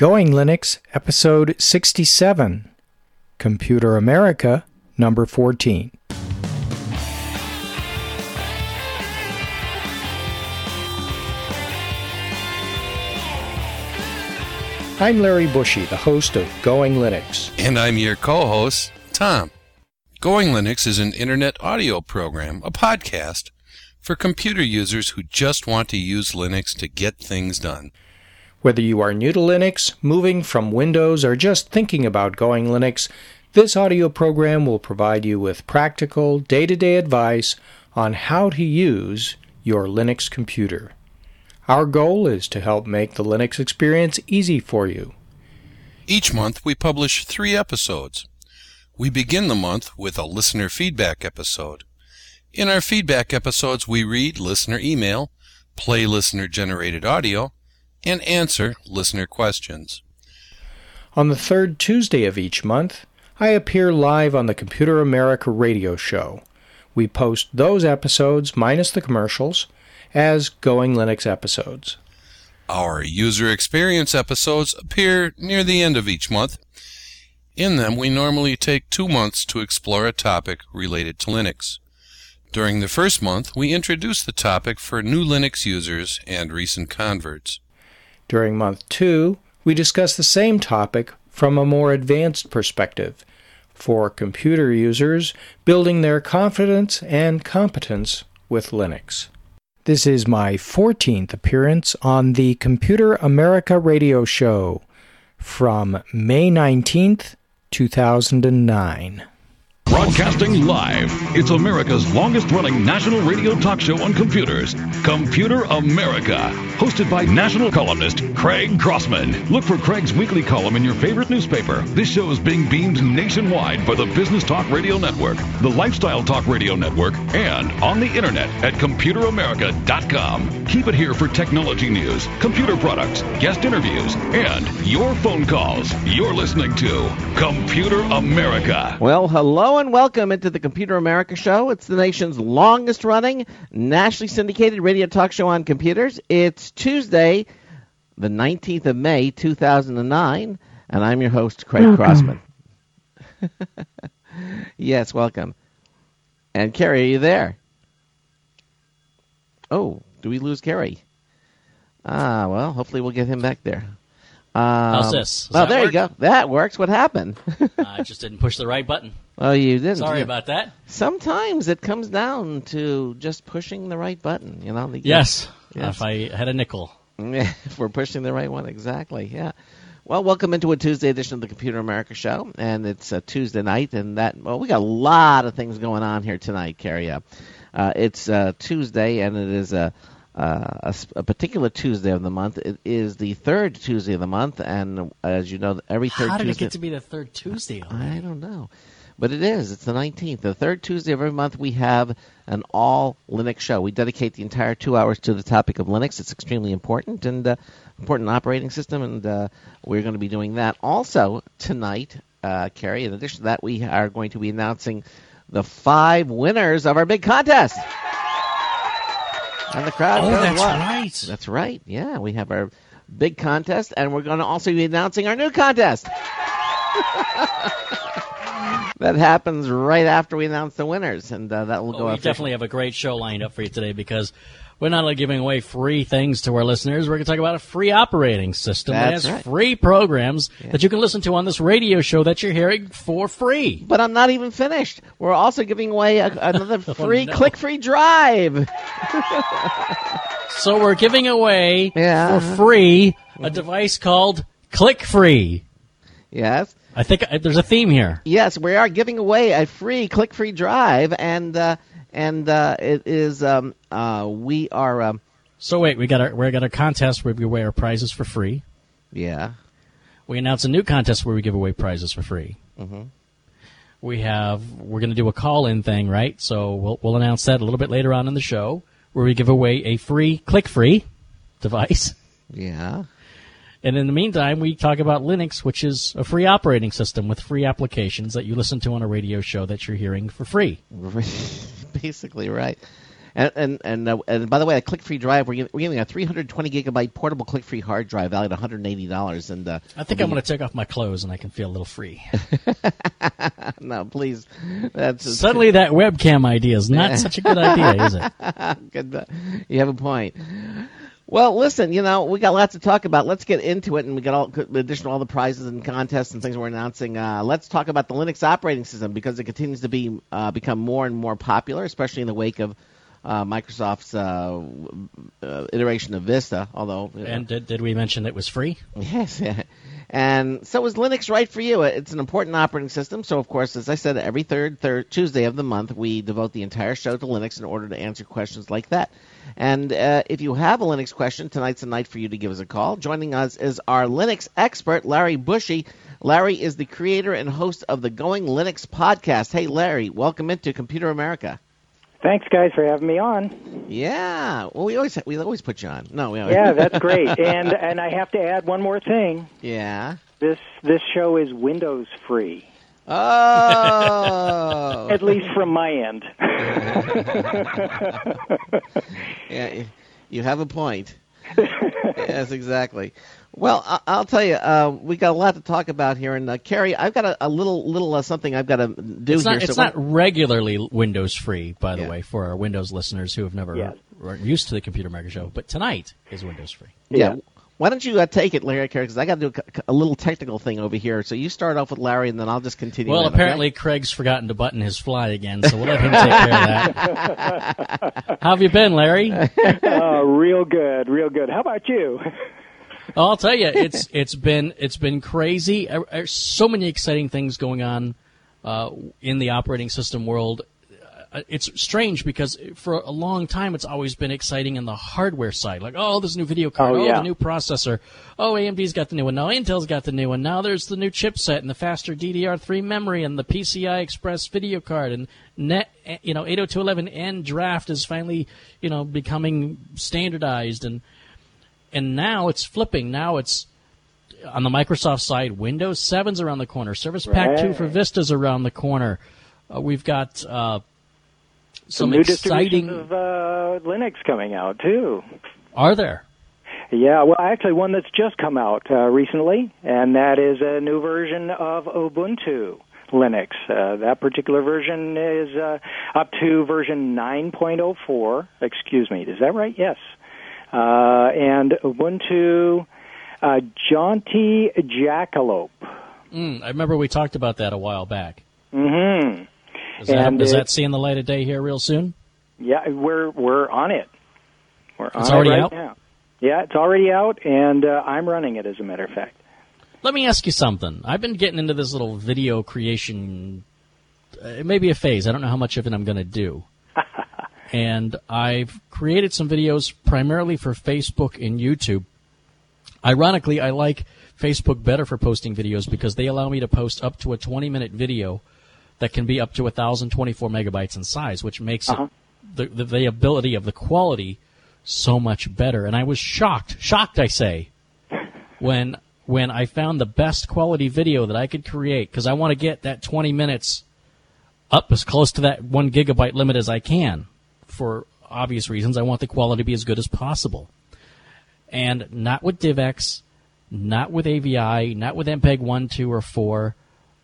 Going Linux, Episode 67, Computer America, Number 14. I'm Larry Bushy, the host of Going Linux. And I'm your co-host, Tom. Going Linux is an internet audio program, a podcast, for computer users who just want to use Linux to get things done. Whether you are new to Linux, moving from Windows, or just thinking about Going Linux, this audio program will provide you with practical, day-to-day advice on how to use your Linux computer. Our goal is to help make the Linux experience easy for you. Each month we publish 3 episodes. We begin the month with a listener feedback episode. In our feedback episodes we read listener email, play listener-generated audio, and answer listener questions. On the third Tuesday of each month, I appear live on the Computer America radio show. We post those episodes, minus the commercials, as Going Linux episodes. Our user experience episodes appear near the end of each month. In them, we normally take 2 months to explore a topic related to Linux. During the first month, we introduce the topic for new Linux users and recent converts. During month 2, we discuss the same topic from a more advanced perspective for computer users building their confidence and competence with Linux. This is my 14th appearance on the Computer America radio show from May 19th, 2009. Broadcasting live, it's America's longest-running national radio talk show on computers, Computer America, hosted by national columnist Craig Crossman. Look for Craig's weekly column in your favorite newspaper. This show is being beamed nationwide by the Business Talk Radio Network, the Lifestyle Talk Radio Network, and on the internet at ComputerAmerica.com. Keep it here for technology news, computer products, guest interviews, and your phone calls. You're listening to Computer America. Well, hello and welcome into the Computer America Show. It's the nation's longest-running, nationally syndicated radio talk show on computers. It's Tuesday, the 19th of May, 2009, and I'm your host, Craig Crossman. Yes, welcome. And Kerry, are you there? Oh, do we lose Kerry? Well, hopefully we'll get him back there. How's this? Oh, there you go. That works. What happened? I just didn't push the right button. Oh, you didn't. Sorry about that. Sometimes it comes down to just pushing the right button, you know? Yes. If I had a nickel. If we're pushing the right one, exactly, yeah. Well, welcome into a Tuesday edition of the Computer America Show, and it's a Tuesday night, and we got a lot of things going on here tonight, Carrie. It's Tuesday, and it is a particular Tuesday of the month. It is the third Tuesday of the month, and as you know, every third Tuesday... How did it get to be the third Tuesday? I don't know. But it is. It's the 19th. The third Tuesday of every month, we have an all-Linux show. We dedicate the entire 2 hours to the topic of Linux. It's extremely important, and important operating system, and we're going to be doing that. Also, tonight, Carrie, in addition to that, we are going to be announcing the 5 winners of our big contest. And the crowd goes that's wild. right. That's right. Yeah, we have our big contest, and we're going to also be announcing our new contest. That happens right after we announce the winners, and that will go We after. definitely have a great show lined up for you today because we're not only giving away free things to our listeners, we're going to talk about a free operating system that That's has right. free programs that you can listen to on this radio show that you're hearing for free. But I'm not even finished. We're also giving away another free click-free drive. So we're giving away Yeah. for free a device called ClickFree. Yes. I think there's a theme here. Yes, we are giving away a free click-free drive, and it is we are So wait, we got a contest where we give away our prizes for free. yeah. We announce a new contest where we give away prizes for free. Mhm. We're going to do a call-in thing, right? So we'll announce that a little bit later on in the show, where we give away a free click-free device. Yeah. And in the meantime, we talk about Linux, which is a free operating system with free applications that you listen to on a radio show that you're hearing for free. Basically, right. And by the way, a click-free drive, we're giving a 320 gigabyte portable click-free hard drive valued at $180. And I think I'm going to take off my clothes and I can feel a little free. No, please. Suddenly, that webcam idea is not such a good idea, is it? Good. You have a point. Well, listen, we got lots to talk about. Let's get into it, and we got all the prizes and contests and things we're announcing. Let's talk about the Linux operating system because it continues to become more and more popular, especially in the wake of Microsoft's iteration of Vista. And did we mention it was free? Yes. And so is Linux right for you? It's an important operating system. So, of course, as I said, every third Tuesday of the month, we devote the entire show to Linux in order to answer questions like that. And if you have a Linux question, tonight's the night for you to give us a call. Joining us is our Linux expert, Larry Bushy. Larry is the creator and host of the Going Linux podcast. Hey, Larry, welcome into Computer America. Thanks, guys, for having me on. Yeah, well, we always put you on. No, yeah, that's great. And I have to add one more thing. Yeah. This show is Windows free. Oh. At least from my end. Yeah, you have a point. Yes, exactly. Well, I'll tell you, we got a lot to talk about here, and Carrie, I've got a little something I've got to do here. It's not regularly Windows free, by the way, for our Windows listeners who have never are used to the Computer America show. But tonight is Windows free. Yeah. Why don't you take it, Larry, Carrie? Because I got to do a little technical thing over here. So you start off with Larry, and then I'll just continue. Well, apparently okay? Craig's forgotten to button his fly again, so we'll let him take care of that. How have you been, Larry? Real good, real good. How about you? I'll tell you, it's been crazy. So many exciting things going on in the operating system world. It's strange because for a long time it's always been exciting in the hardware side. Like, this new video card, the new processor. AMD's got the new one. Now Intel's got the new one. Now there's the new chipset and the faster DDR3 memory and the PCI Express video card and 802.11n draft is finally, becoming standardized and now it's flipping. Now it's on the Microsoft side, Windows 7's around the corner. Service Pack 2 for Vista's around the corner. We've got some new exciting distributions of Linux coming out too. Are there? Yeah, well, actually, one that's just come out recently, and that is a new version of Ubuntu Linux. That particular version is up to version 9.04. Excuse me, is that right? Yes. And Ubuntu Jaunty Jackalope. I remember we talked about that a while back. Mm-hmm. Is that seeing the light of day here real soon? Yeah, we're on it. It's already out now. Yeah, it's already out, and I'm running it, as a matter of fact. Let me ask you something. I've been getting into this little video creation. It may be a phase. I don't know how much of it I'm going to do. And I've created some videos primarily for Facebook and YouTube. Ironically, I like Facebook better for posting videos because they allow me to post up to a 20-minute video that can be up to 1,024 megabytes in size, which makes it the ability of the quality so much better. And I was shocked I say, when I found the best quality video that I could create, because I want to get that 20 minutes up as close to that 1 gigabyte limit as I can. For obvious reasons, I want the quality to be as good as possible. And not with DivX, not with AVI, not with MPEG 1, 2, or 4.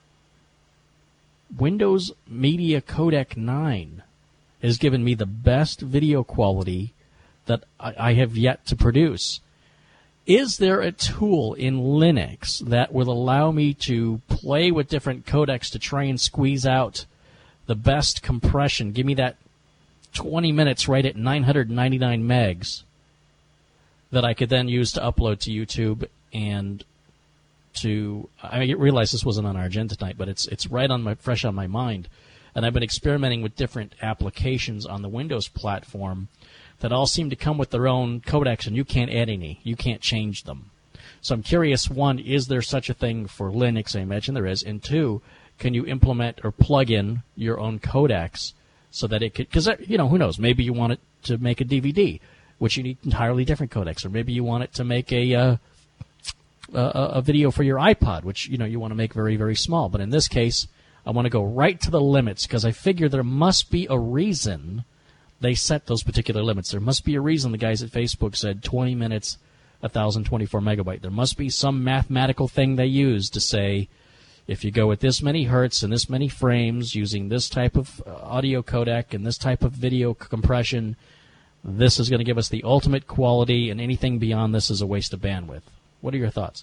Windows Media Codec 9 has given me the best video quality that I have yet to produce. Is there a tool in Linux that will allow me to play with different codecs to try and squeeze out the best compression? Give me that 20 minutes right at 999 megs that I could then use to upload to YouTube and to. I realize this wasn't on our agenda tonight, but it's right on fresh on my mind, and I've been experimenting with different applications on the Windows platform that all seem to come with their own codecs, and you can't add any, you can't change them. So I'm curious: one, is there such a thing for Linux? I imagine there is, and two, can you implement or plug in your own codecs so that it could? Because who knows? Maybe you want it to make a DVD, which you need entirely different codecs, or maybe you want it to make a video for your iPod, which you want to make very, very small. But in this case, I want to go right to the limits because I figure there must be a reason they set those particular limits. There must be a reason the guys at Facebook said 20 minutes, 1,024 megabyte. There must be some mathematical thing they use to say, if you go with this many hertz and this many frames using this type of audio codec and this type of video compression, this is going to give us the ultimate quality, and anything beyond this is a waste of bandwidth. What are your thoughts?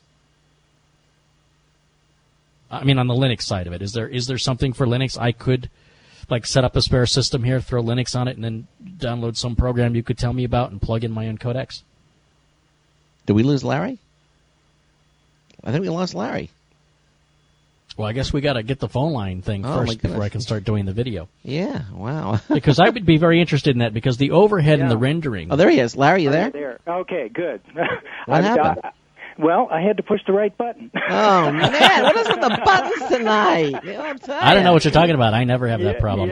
I mean, on the Linux side of it, is there something for Linux I could, like, set up a spare system here, throw Linux on it, and then download some program you could tell me about and plug in my own codecs? Did we lose Larry? I think we lost Larry. Well, I guess we got to get the phone line thing first before I can start doing the video. Yeah, wow. Because I would be very interested in that, because the overhead and the rendering. Oh, there he is. Larry, you there? There. Okay, good. What happened? Well, I had to push the right button. Oh, man, what is with the buttons tonight? You know, I'm tired. I don't know what you're talking about. I never have that problem.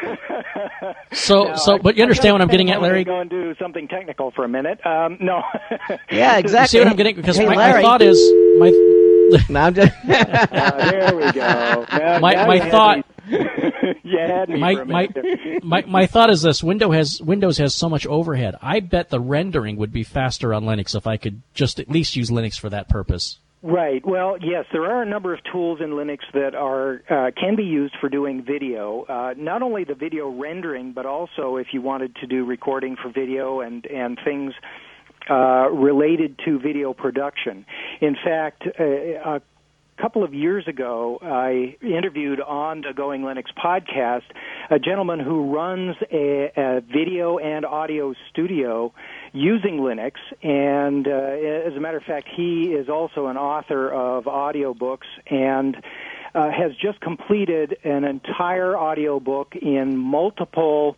But you understand what I'm getting at, Larry? I'm going to go and do something technical for a minute. No. Yeah, exactly. You see what I'm getting? Because hey, my thought is... No, I'm just... there we go. My thought... You had me for a minute. My thought is this: Windows has so much overhead. I bet the rendering would be faster on Linux if I could just at least use Linux for that purpose. Right. Well, yes, there are a number of tools in Linux that are can be used for doing video. Not only the video rendering, but also if you wanted to do recording for video and things related to video production. In fact, a couple of years ago, I interviewed on the Going Linux podcast a gentleman who runs a video and audio studio using Linux, and as a matter of fact, he is also an author of audiobooks and has just completed an entire audiobook in multiple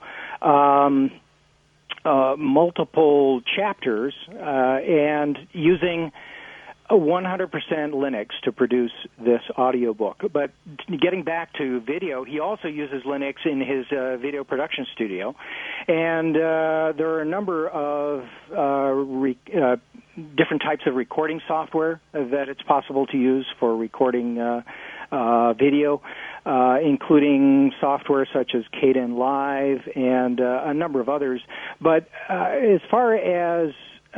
chapters and using 100% Linux to produce this audiobook. But getting back to video, he also uses Linux in his video production studio. And there are a number of different types of recording software that it's possible to use for recording video, including software such as Kdenlive and a number of others. But as far as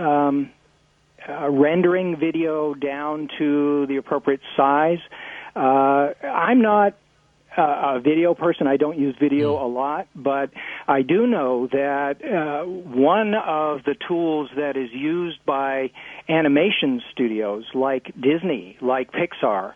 rendering video down to the appropriate size, I'm not a video person. I don't use video a lot, but I do know that one of the tools that is used by animation studios like Disney, like Pixar,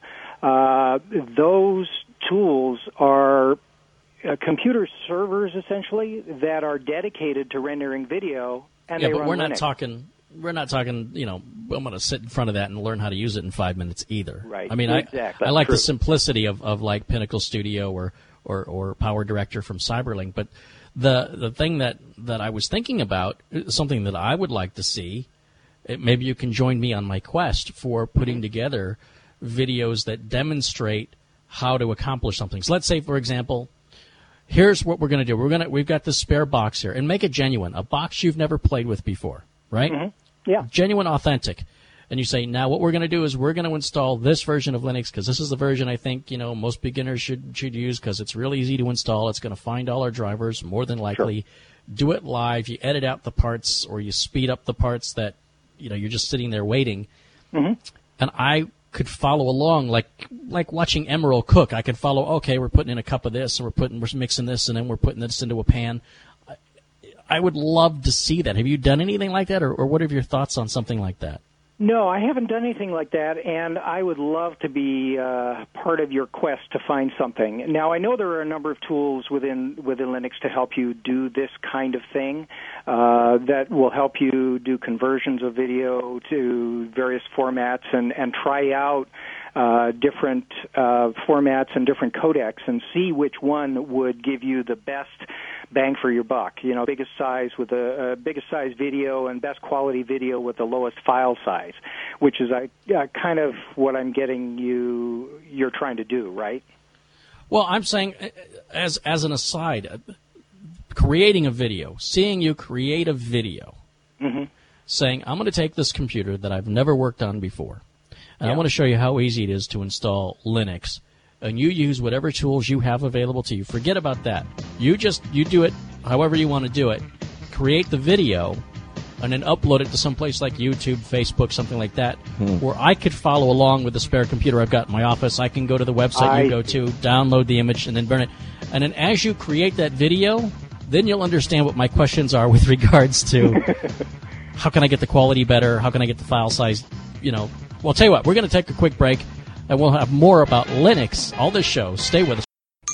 those tools are computer servers, essentially, that are dedicated to rendering video, and they run we're Linux. We're not talking, I'm going to sit in front of that and learn how to use it in 5 minutes either. Right. I mean, exactly. I like the simplicity of like Pinnacle Studio or Power Director from Cyberlink. But the thing that I was thinking about, something that I would like to see, maybe you can join me on my quest for putting together videos that demonstrate how to accomplish something. So let's say, for example, here's what we're going to do. We've got this spare box here, and make it genuine, a box you've never played with before, right? Mm-hmm. Yeah. Genuine, authentic. And you say, now what we're going to do is we're going to install this version of Linux because this is the version I think, most beginners should use because it's really easy to install. It's going to find all our drivers, more than likely. Sure. Do it live. You edit out the parts or you speed up the parts that, you're just sitting there waiting. Mm-hmm. And I could follow along like watching Emeril cook. I could follow, okay, we're putting in a cup of this and we're mixing this and then we're putting this into a pan. I would love to see that. Have you done anything like that, or what are your thoughts on something like that? No, I haven't done anything like that, and I would love to be part of your quest to find something. Now, I know there are a number of tools within Linux to help you do this kind of thing that will help you do conversions of video to various formats and try out different formats and different codecs and see which one would give you the best bang for your buck. Biggest size with the biggest size video and best quality video with the lowest file size, which is kind of what I'm getting you're trying to do, right? Well, I'm saying, as an aside, creating a video, seeing you create a video, mm-hmm. saying, I'm going to take this computer that I've never worked on before, and I want to show you how easy it is to install Linux. And you use whatever tools you have available to you. Forget about that. You do it however you want to do it, create the video, and then upload it to some place like YouTube, Facebook, something like that, where I could follow along with the spare computer I've got in my office. I can go to the website you go to, download the image, and then burn it. And then as you create that video, then you'll understand what my questions are with regards to how can I get the quality better, how can I get the file size, Well, I'll tell you what, we're going to take a quick break, and we'll have more about Linux all this show. Stay with us.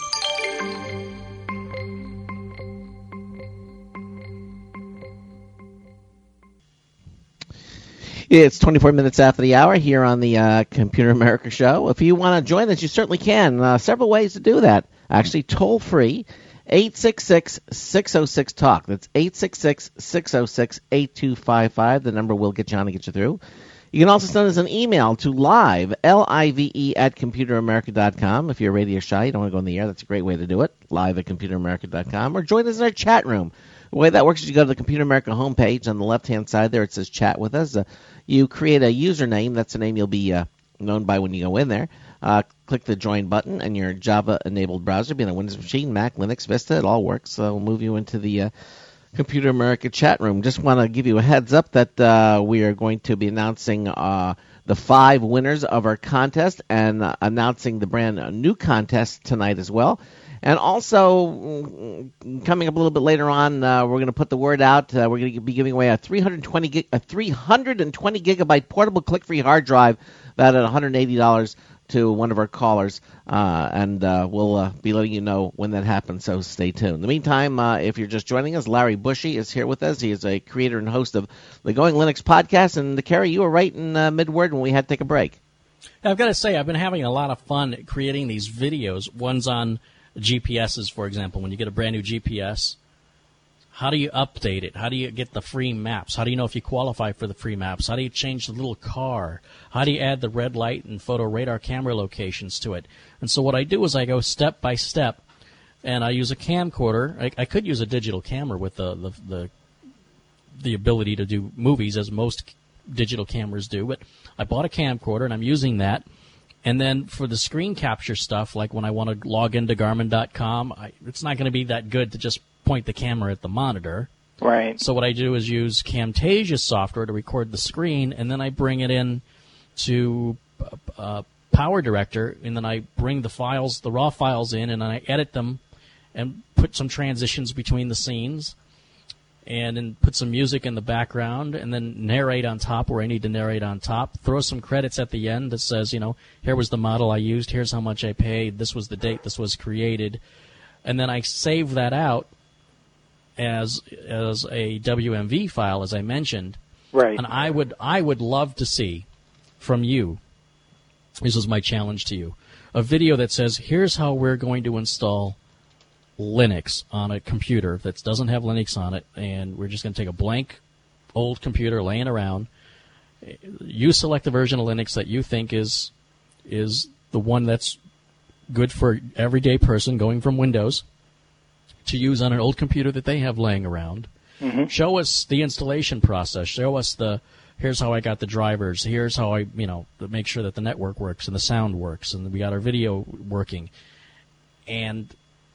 It's 24 minutes after the hour here on the Computer America Show. If you want to join us, you certainly can. Several ways to do that. Actually, toll free, 866-606-TALK. That's 866-606-8255. The number will get you on and get you through. You can also send us an email to live, L-I-V-E, at computeramerica.com. If you're radio shy, you don't want to go in the air, that's a great way to do it, live at computeramerica.com. Or join us in our chat room. The way that works is you go to the Computer America homepage. On the left-hand side there, it says Chat with Us. You create a username. That's the name you'll be known by when you go in there. Click the Join button, and your Java-enabled browser, being a Windows machine, Mac, Linux, Vista, it all works. So we'll move you into the Computer America chat room. Just want to give you a heads up that we are going to be announcing the 5 winners of our contest and announcing the brand new contest tonight as well. And also, coming up a little bit later on, we're going to put the word out. We're going to be giving away a 320 gigabyte portable click-free hard drive valued at $180 to one of our callers, and we'll be letting you know when that happens, so stay tuned. In the meantime, if you're just joining us, Larry Bushy is here with us. He is a creator and host of the Going Linux podcast, and Kerry, you were right in mid-word when we had to take a break. I've got to say, I've been having a lot of fun creating these videos. One's on GPSs, for example. When you get a brand new GPS, how do you update it? How do you get the free maps? How do you know if you qualify for the free maps? How do you change the little car? How do you add the red light and photo radar camera locations to it? And so what I do is I go step by step, and I use a camcorder. I could use a digital camera with the ability to do movies, as most digital cameras do, but I bought a camcorder, and I'm using that. And then for the screen capture stuff, like when I want to log into Garmin.com, it's not going to be that good to just point the camera at the monitor. Right. So what I do is use Camtasia software to record the screen, and then I bring it in to PowerDirector, and then I bring the files, the raw files in, and I edit them and put some transitions between the scenes, and then put some music in the background, and then narrate on top where I need to narrate on top. Throw some credits at the end that says, here was the model I used, here's how much I paid, this was the date this was created. And then I save that out as a WMV file, as I mentioned. Right. And I would love to see from you, this is my challenge to you, a video that says, here's how we're going to install Linux on a computer that doesn't have Linux on it, and we're just going to take a blank old computer laying around. You select the version of Linux that you think is the one that's good for everyday person going from Windows to use on an old computer that they have laying around. Mm-hmm. Show us the installation process. Show us here's how I got the drivers. Here's how I, to make sure that the network works and the sound works and we got our video working. And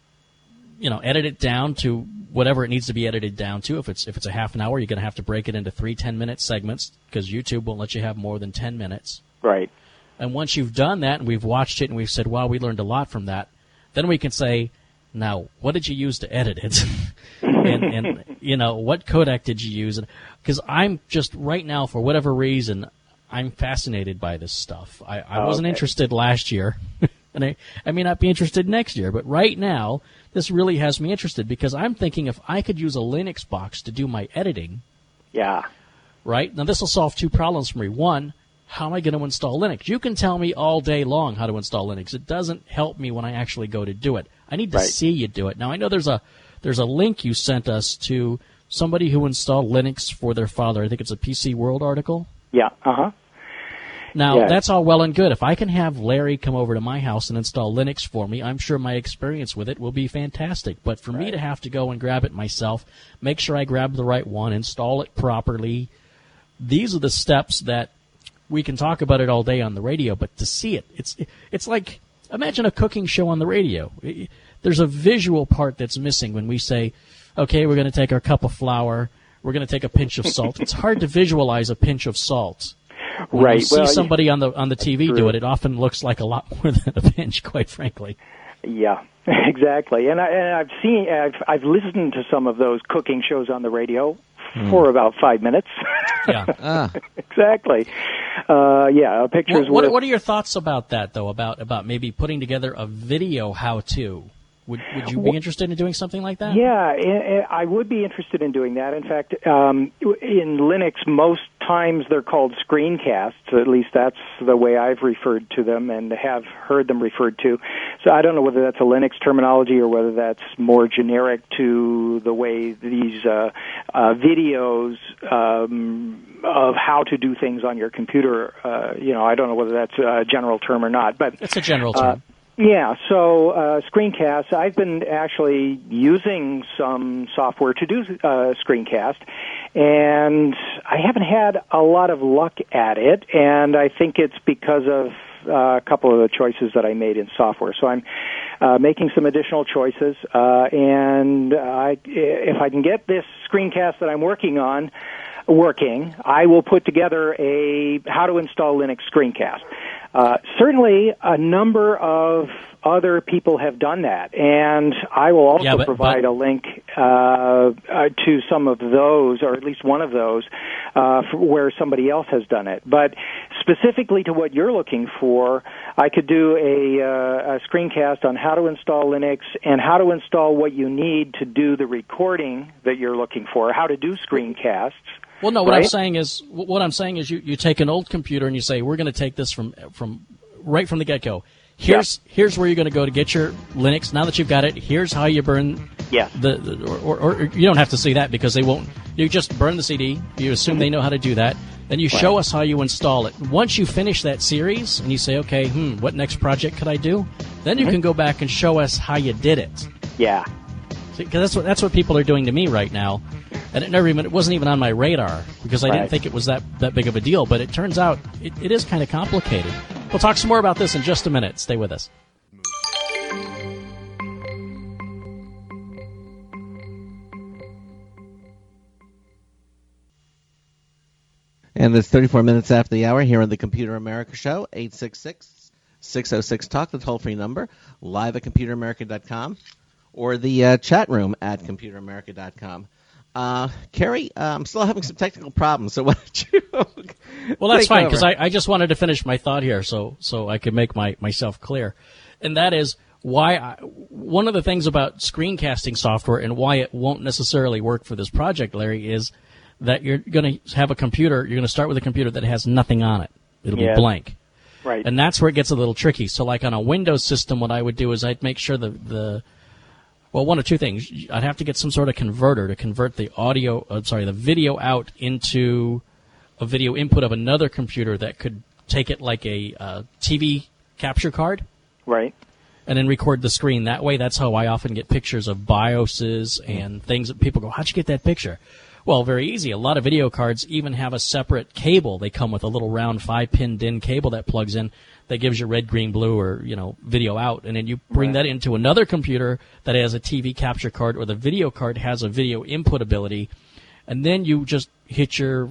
edit it down to whatever it needs to be edited down to. If it's a half an hour, you're going to have to break it into 3 10-minute segments because YouTube won't let you have more than 10 minutes. Right. And once you've done that and we've watched it and we've said, wow, we learned a lot from that, then we can say, now, what did you use to edit it? and what codec did you use? Because I'm just, right now, for whatever reason, I'm fascinated by this stuff. I wasn't interested last year. And I may not be interested next year, but right now, this really has me interested because I'm thinking if I could use a Linux box to do my editing. Yeah. Right? Now, this will solve 2 problems for me. One, how am I going to install Linux? You can tell me all day long how to install Linux. It doesn't help me when I actually go to do it. I need to see you do it. Now, I know there's a link you sent us to somebody who installed Linux for their father. I think it's a PC World article. Yeah. Uh-huh. Now, that's all well and good. If I can have Larry come over to my house and install Linux for me, I'm sure my experience with it will be fantastic. But for me to have to go and grab it myself, make sure I grab the right one, install it properly, these are the steps that we can talk about it all day on the radio, but to see it, it's like, imagine a cooking show on the radio. There's a visual part that's missing when we say, okay, we're going to take our cup of flour, we're going to take a pinch of salt. It's hard to visualize a pinch of salt. When Right. you see somebody on the TV do it, it often looks like a lot more than a pinch, quite frankly. Yeah, exactly. And I've listened to some of those cooking shows on the radio for about 5 minutes. Yeah. Exactly. A picture's worth. What are your thoughts about that, though? About maybe putting together a video how-to? Would you be interested in doing something like that? Yeah, I would be interested in doing that. In fact, in Linux, most times they're called screencasts. At least that's the way I've referred to them and have heard them referred to. So I don't know whether that's a Linux terminology or whether that's more generic to the way these videos of how to do things on your computer. I don't know whether that's a general term or not, but it's a general term. Yeah, so screencasts, I've been actually using some software to do screencast, and I haven't had a lot of luck at it, and I think it's because of a couple of the choices that I made in software. So I'm making some additional choices, and if I can get this screencast that I'm working on working, I will put together a how to install Linux screencast. Certainly, a number of other people have done that, and I will also provide a link to some of those, or at least one of those, where somebody else has done it. But specifically to what you're looking for, I could do a screencast on how to install Linux and how to install what you need to do the recording that you're looking for, how to do screencasts. Well, no. What I'm saying is you take an old computer and you say we're going to take this from right from the get go. Here's where you're going to go to get your Linux. Now that you've got it, here's how you burn. Yeah. Or you don't have to say that because they won't. You just burn the CD. You assume they know how to do that. Then you show us how you install it. Once you finish that series and you say, okay, what next project could I do? Then you can go back and show us how you did it. Yeah. Because that's what people are doing to me right now. And it wasn't even on my radar because I didn't think it was that big of a deal. But it turns out it is kind of complicated. We'll talk some more about this in just a minute. Stay with us. And it's 34 minutes after the hour here on the Computer America Show, 866-606-TALK, the toll-free number, live at ComputerAmerica.com, or the chat room at ComputerAmerica.com. Kerry, I'm still having some technical problems, so why don't you Well, that's fine, because I just wanted to finish my thought here so I could make myself clear. And that is why one of the things about screencasting software and why it won't necessarily work for this project, Larry, is that you're going to have a computer, you're going to start with a computer that has nothing on it. It'll be blank. Right. And that's where it gets a little tricky. So like on a Windows system, what I would do is I'd make sure well, one of two things. I'd have to get some sort of converter to convert the the video out into a video input of another computer that could take it like a TV capture card. Right. And then record the screen. That way, that's how I often get pictures of BIOSes and things that people go, how'd you get that picture? Well, very easy. A lot of video cards even have a separate cable. They come with a little round 5-pin DIN cable that plugs in that gives you red, green, blue, or, video out. And then you bring that into another computer that has a TV capture card, or the video card has a video input ability. And then you just hit your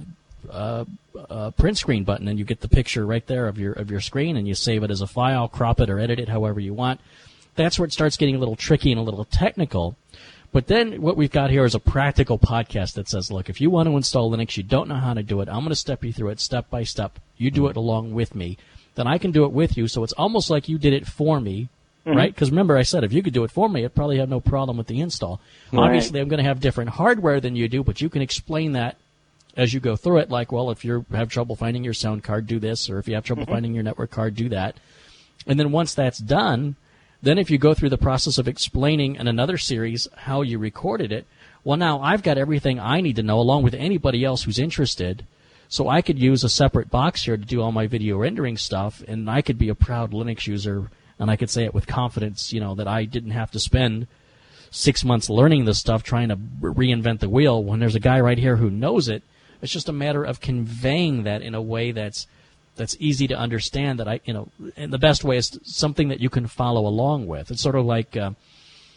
print screen button and you get the picture right there of your screen, and you save it as a file, crop it or edit it however you want. That's where it starts getting a little tricky and a little technical. But then what we've got here is a practical podcast that says, look, if you want to install Linux, you don't know how to do it, I'm going to step you through it step by step. You do it along with me. Then I can do it with you, so it's almost like you did it for me, right? Because remember I said if you could do it for me, I'd probably have no problem with the install. Right. Obviously, I'm going to have different hardware than you do, but you can explain that as you go through it, like, well, if you have trouble finding your sound card, do this, or if you have trouble finding your network card, do that. And then once that's done, then if you go through the process of explaining in another series how you recorded it, well, now I've got everything I need to know along with anybody else who's interested, so I could use a separate box here to do all my video rendering stuff, and I could be a proud Linux user, and I could say it with confidence, that I didn't have to spend 6 months learning this stuff trying to reinvent the wheel when there's a guy right here who knows it. It's just a matter of conveying that in a way that's easy to understand, and the best way is something that you can follow along with. It's sort of like,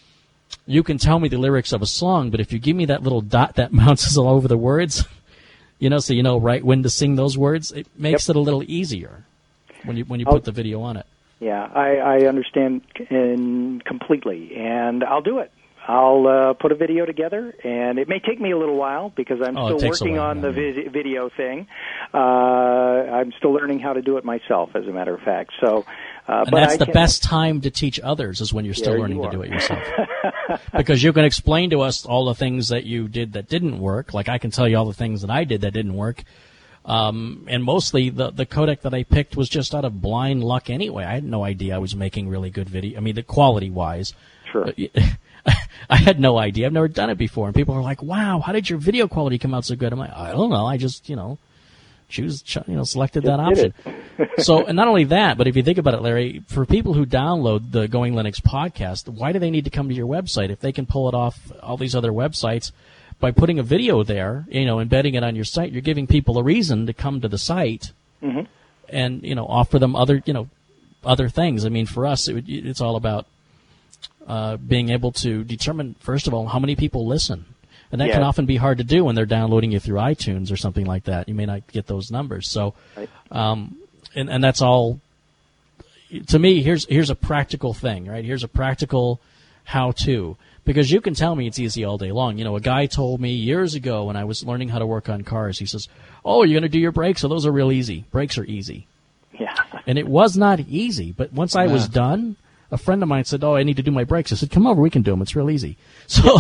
you can tell me the lyrics of a song, but if you give me that little dot that bounces all over the words, so you know right when to sing those words, it makes it a little easier when you put the video on it. Yeah, I understand completely, and I'll do it. I'll put a video together, and it may take me a little while because I'm still working on the video thing. I'm still learning how to do it myself, as a matter of fact. So, and that's the best time to teach others is when you're still learning to do it yourself. Because you can explain to us all the things that you did that didn't work. Like I can tell you all the things that I did that didn't work. And mostly the codec that I picked was just out of blind luck anyway. I had no idea I was making really good video. I mean, the quality-wise. Sure. I had no idea. I've never done it before. And people are like, wow, how did your video quality come out so good? I'm like, I don't know. I just, selected that option. So, and not only that, but if you think about it, Larry, for people who download the Going Linux podcast, why do they need to come to your website if they can pull it off all these other websites? By putting a video there, embedding it on your site, you're giving people a reason to come to the site and, offer them other things. I mean, for us, it's all about being able to determine, first of all, how many people listen. And that can often be hard to do when they're downloading you through iTunes or something like that. You may not get those numbers. So, and that's all. To me, here's a practical thing, right? Here's a practical how-to. Because you can tell me it's easy all day long. A guy told me years ago when I was learning how to work on cars, he says, oh, you're going to do your brakes? So those are real easy. Brakes are easy. Yeah. And it was not easy. But once I was done, a friend of mine said, oh, I need to do my brakes. I said, come over, we can do them. It's real easy. So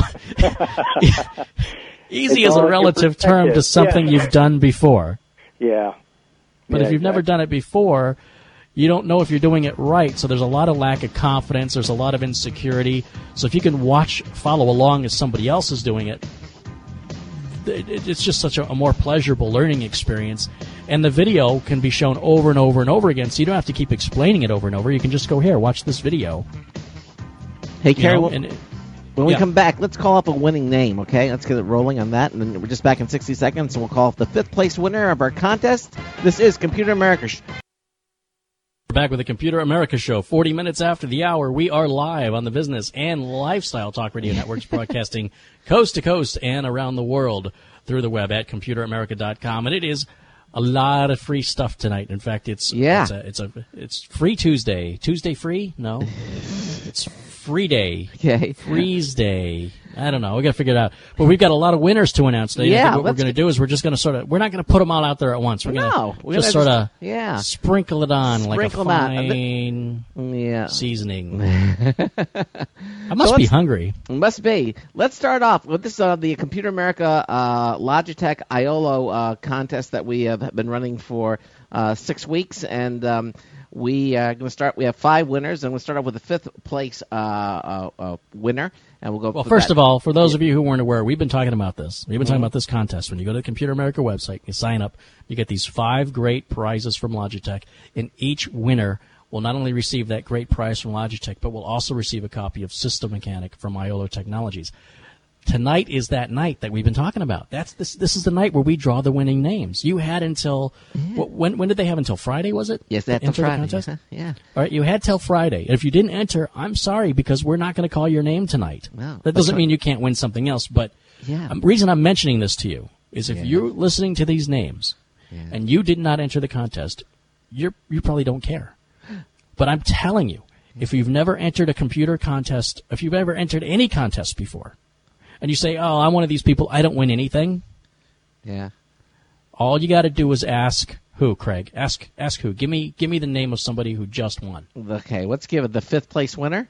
easy is a relative term to something you've done before. Yeah. But if you've never done it before, you don't know if you're doing it right. So there's a lot of lack of confidence. There's a lot of insecurity. So if you can follow along as somebody else is doing it, it's just such a more pleasurable learning experience. And the video can be shown over and over and over again, so you don't have to keep explaining it over and over. You can just go, here, watch this video. Hey, Kerry, when we come back, let's call up a winning name, okay? Let's get it rolling on that, and then we're just back in 60 seconds, and we'll call up the 5th place winner of our contest. This is Computer America. We're back with the Computer America Show. 40 minutes after the hour, we are live on the Business and Lifestyle Talk Radio Networks, broadcasting coast to coast and around the world through the web at computeramerica.com. And it is a lot of free stuff tonight. In fact, it's Free Tuesday. Tuesday free? No. It's Free Day. Okay. Freeze Day. I don't know. We got to figure it out. But we've got a lot of winners to announce today. Yeah. I think what we're going to do is we're just going to we're not going to put them all out there at once. We're going to just sort of sprinkle it on like a fine seasoning. I must be hungry. Must be. Let's start off with this the Computer America Logitech IOLO contest that we have been running for 6 weeks, and we are going to start. We have 5 winners, and we'll start off with the 5th place winner, and we'll go. Well, first of all, for those of you who weren't aware, we've been talking about this. We've been talking about this contest. When you go to the Computer America website, you sign up, you get these 5 great prizes from Logitech, and each winner will not only receive that great prize from Logitech, but will also receive a copy of System Mechanic from IOLO Technologies. Tonight is that night that we've been talking about. This is the night where we draw the winning names. You had until when did they have until Friday? Was it? Yes, that's enter Friday. The contest? Yeah. All right, you had till Friday. If you didn't enter, I'm sorry because we're not going to call your name tonight. No, that doesn't mean you can't win something else. But the reason I'm mentioning this to you is if you're listening to these names and you did not enter the contest, you probably don't care. But I'm telling you, if you've never entered a computer contest, if you've ever entered any contest before, and you say, oh, I'm one of these people, I don't win anything. Yeah. All you got to do is ask who, Craig? Ask who. Give me the name of somebody who just won. Okay, let's give it the 5th place winner.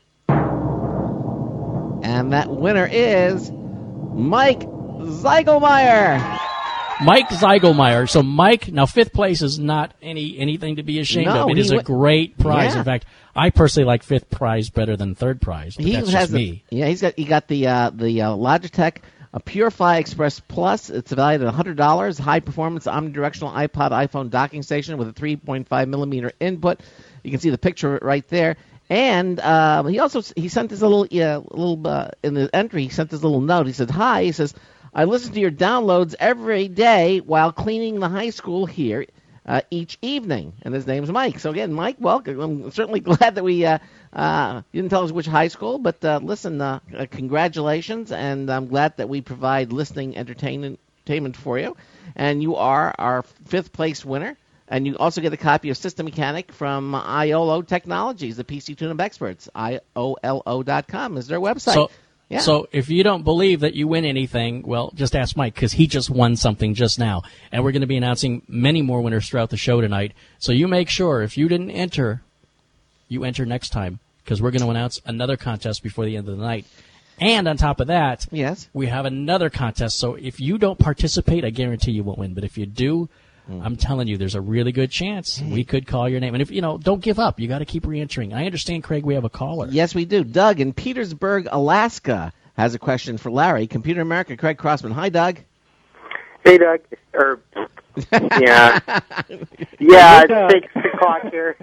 And that winner is Mike Ziegelmeyer. Mike Ziegelmeyer. So Mike, now 5th place is not anything to be ashamed of. It is a great prize. Yeah. In fact, I personally like 5th prize better than 3rd prize. But that's just me. He got the Logitech Purify Express Plus. It's valued at $100. High performance omnidirectional iPod iPhone docking station with a 3.5 millimeter input. You can see the picture right there. And he sent this little in the entry. He sent this little note. He said, "Hi." He says, "I listen to your downloads every day while cleaning the high school here. each evening, and his name's Mike. So again, Mike, welcome. I'm certainly glad that we you didn't tell us which high school, but listen, congratulations, and I'm glad that we provide listening entertainment for you. And you are our 5th place winner, and you also get a copy of System Mechanic from IOLO Technologies, the PC tune-up experts. IOLO.com is their website. So, yeah. So if you don't believe that you win anything, well, just ask Mike, because he just won something just now. And we're going to be announcing many more winners throughout the show tonight. So you make sure, if you didn't enter, you enter next time, because we're going to announce another contest before the end of the night. And on top of that, yes, we have another contest. So if you don't participate, I guarantee you won't win. But if you do, I'm telling you, there's a really good chance we could call your name. And if don't give up. You got to keep re-entering. I understand, Craig, we have a caller. Yes, we do. Doug in Petersburg, Alaska, has a question for Larry. Computer America, Craig Crossman. Hi, Doug. Hey, Doug. Yeah. It's 6 o'clock here.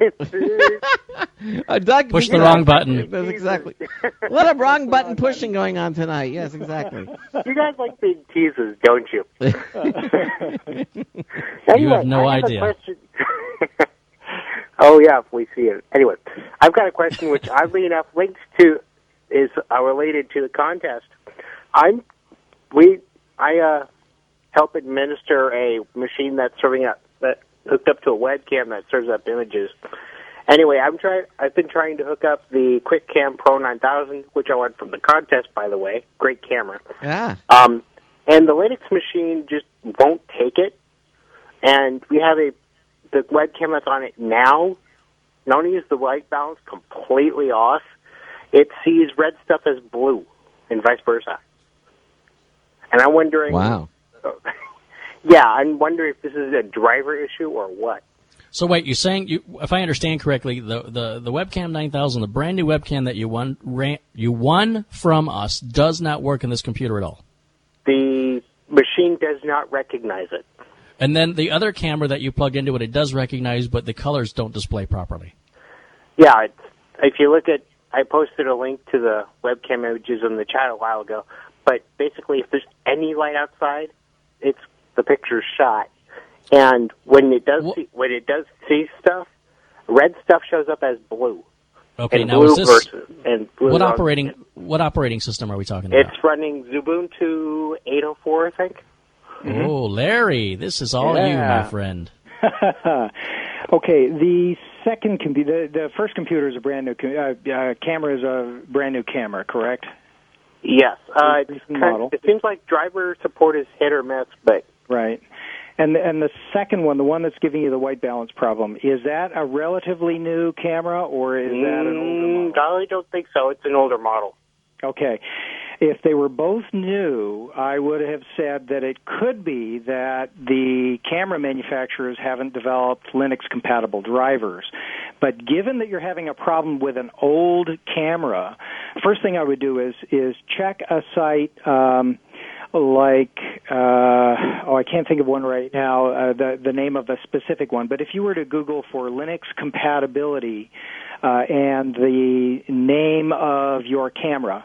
Doug, push the wrong button. That's exactly. A lot of wrong button pushing going on tonight. Yes, exactly. You guys like big teases, don't you? You Anyway, have no I have idea. a question. Oh, yeah, if we see it. Anyway, I've got a question which, oddly enough, is related to the contest. I help administer a machine that's hooked up to a webcam that serves up images. Anyway, I've been trying to hook up the QuickCam Pro 9000, which I won from the contest, by the way. Great camera. Yeah. And the Linux machine just won't take it. And we have the webcam that's on it now. Not only is the white balance completely off, it sees red stuff as blue, and vice versa. And I'm wondering. Wow. Yeah, I'm wondering if this is a driver issue or what. So wait, you're saying, if I understand correctly, the webcam 9000, the brand new webcam that you won from us, does not work in this computer at all. The machine does not recognize it. And then the other camera that you plug into it does recognize, but the colors don't display properly. Yeah, if you look at, I posted a link to the webcam images in the chat a while ago. But basically, if there's any light outside, the picture's shot. And when it does see stuff, red stuff shows up as blue. Okay, and now blue is this blue what operating system are we talking about? It's running Ubuntu 8.04, I think. Oh, Larry, this is all you, my friend. Okay, the second computer, the first computer is a brand new camera is a brand new camera, correct? Yes. It seems like driver support is hit or miss, but right. And the second one, the one that's giving you the white balance problem, is that a relatively new camera or is that an older model? I don't think so. It's an older model. Okay. If they were both new, I would have said that it could be that the camera manufacturers haven't developed Linux-compatible drivers. But given that you're having a problem with an old camera, first thing I would do is check a site I can't think of one right now, the name of a specific one. But if you were to Google for Linux compatibility and the name of your camera,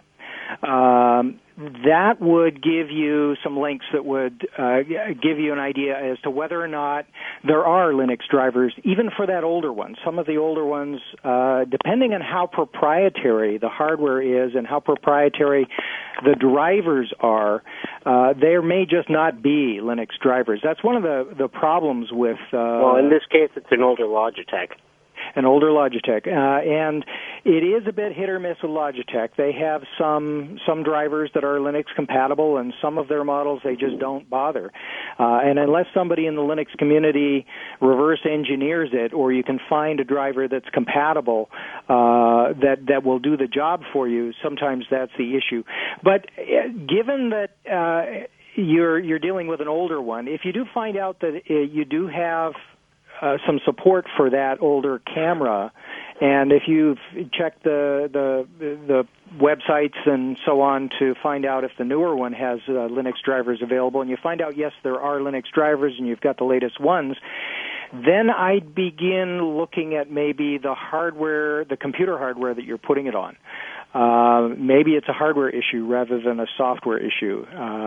that would give you some links that would give you an idea as to whether or not there are Linux drivers, even for that older one. Some of the older ones, depending on how proprietary the hardware is and how proprietary the drivers are, there may just not be Linux drivers. That's one of the problems with... well, in this case, it's an older Logitech. An older Logitech, and it is a bit hit or miss with Logitech. They have some drivers that are Linux compatible, and some of their models they just don't bother. And unless somebody in the Linux community reverse engineers it, or you can find a driver that's compatible that will do the job for you, sometimes that's the issue. But given that you're dealing with an older one, if you do find out that you do have some support for that older camera, and if you've checked the websites and so on to find out if the newer one has Linux drivers available, and you find out, yes, there are Linux drivers and you've got the latest ones, then I'd begin looking at maybe the hardware, the computer hardware that you're putting it on. maybe it's a hardware issue rather than a software issue.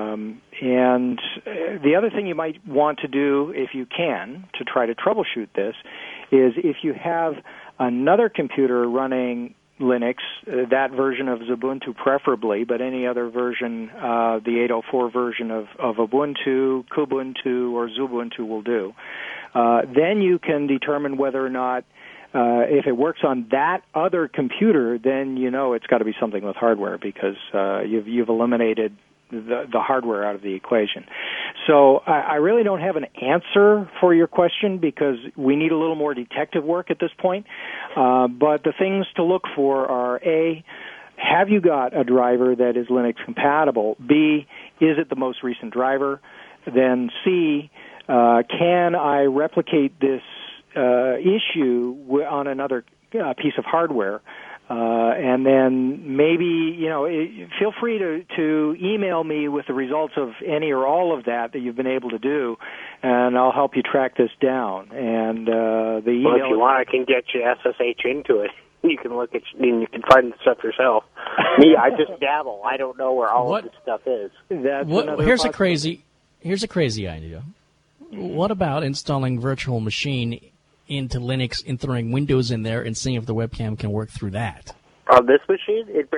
And the other thing you might want to do, if you can, to try to troubleshoot this, is if you have another computer running Linux, that version of Ubuntu preferably, but any other version, the 804 version of Ubuntu, Kubuntu, or Xubuntu will do. Then you can determine whether or not, if it works on that other computer, then you know it's got to be something with hardware because you've eliminated the hardware out of the equation. So I really don't have an answer for your question because we need a little more detective work at this point. But the things to look for are, A, have you got a driver that is Linux compatible? B, is it the most recent driver? Then C, can I replicate this issue on another piece of hardware? And then maybe, feel free to email me with the results of any or all of that you've been able to do, and I'll help you track this down. And the email. Well, if you want, I can get you SSH into it. You can look at and you can find the stuff yourself. Me, I just dabble. I don't know where all of this stuff is. Here's a crazy idea. What about installing virtual machine into Linux, entering Windows in there, and seeing if the webcam can work through that? On this machine, it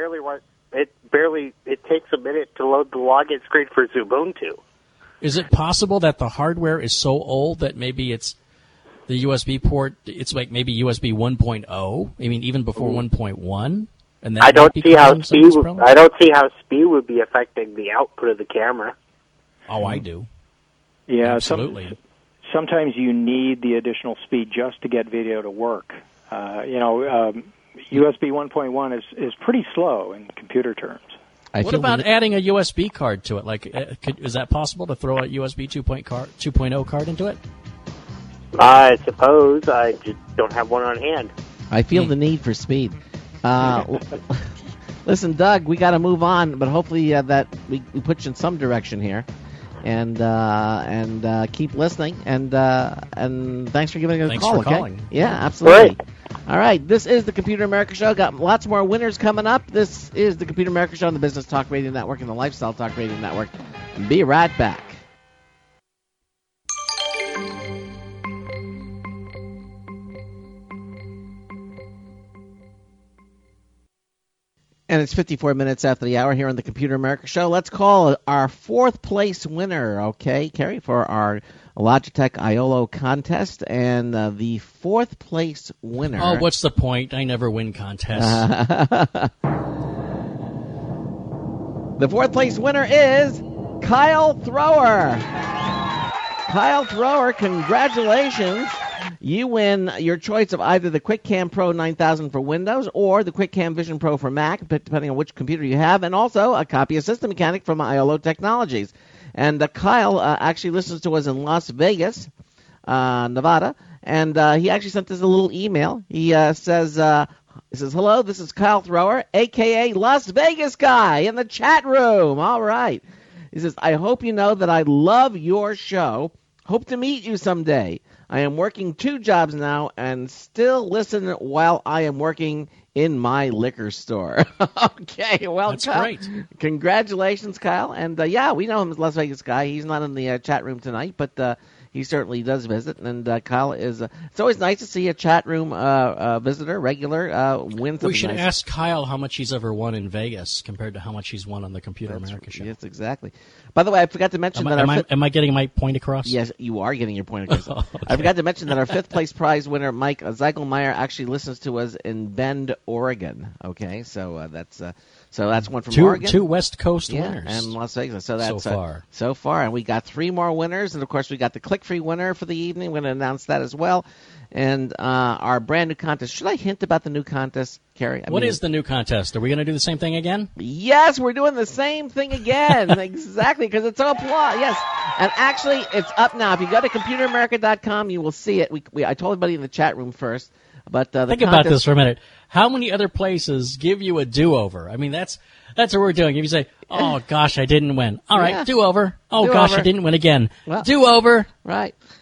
takes a minute to load the login screen for Ubuntu. Is it possible that the hardware is so old that maybe it's the USB port, it's like maybe USB 1.0, I mean even before 1.1? And that I don't see how speed would be affecting the output of the camera. Oh, I do. Yeah, absolutely. Sometimes you need the additional speed just to get video to work. USB 1.1 is pretty slow in computer terms. What about adding a USB card to it? Like, is that possible to throw a USB 2.0 card into it? I suppose. I just don't have one on hand. I feel the need for speed. Listen, Doug, we got to move on, but hopefully that we put you in some direction here. And keep listening, and thanks for giving us a call. Thanks for calling. Yeah, absolutely. Great. All right, this is the Computer America Show. Got lots more winners coming up. This is the Computer America Show on the Business Talk Radio Network and the Lifestyle Talk Radio Network. Be right back. And it's 54 minutes after the hour here on the Computer America Show. Let's call our fourth place winner, okay, Carrie, for our Logitech IOLO contest. And the fourth place winner... Oh, what's the point? I never win contests. The fourth place winner is Kyle Thrower. Kyle Thrower, congratulations. You win your choice of either the QuickCam Pro 9000 for Windows or the QuickCam Vision Pro for Mac, depending on which computer you have, and also a copy of System Mechanic from IOLO Technologies. And Kyle actually listens to us in Las Vegas, Nevada, and he actually sent us a little email. He says, hello, this is Kyle Thrower, a.k.a. Las Vegas guy in the chat room. All right. He says, I hope you know that I love your show. Hope to meet you someday. I am working 2 jobs now and still listen while I am working in my liquor store. Okay, well, that's Kyle, great. Congratulations, Kyle. And, yeah, we know him as Las Vegas guy. He's not in the chat room tonight, but he certainly does visit. And Kyle is it's always nice to see a chat room visitor, regular, win something. We should nice. ask Kyle how much he's ever won in Vegas compared to how much he's won on the Computer America Show. Yes, exactly. By the way, I forgot to mention Am I getting my point across? Yes, you are getting your point across. Okay. I forgot to mention that our 5th place prize winner, Mike Zeigelmeyer, actually listens to us in Bend, Oregon. Okay, so that's one from Oregon. 2 West Coast winners. And Las Vegas. So that's so far. And we got 3 more winners, and of course we got the click-free winner for the evening. We're going to announce that as well. And our brand new contest. Should I hint about the new contest, Carrie? What is the new contest? Are we going to do the same thing again? Yes, we're doing the same thing again. Exactly, because it's applause. Yes. And actually, it's up now. If you go to computeramerica.com, you will see it. I told everybody in the chat room first. But think about this for a minute. How many other places give you a do-over? I mean, that's what we're doing. If you say, oh, gosh, I didn't win. All right, do-over. Oh, gosh, I didn't win again. Well, do-over. Right.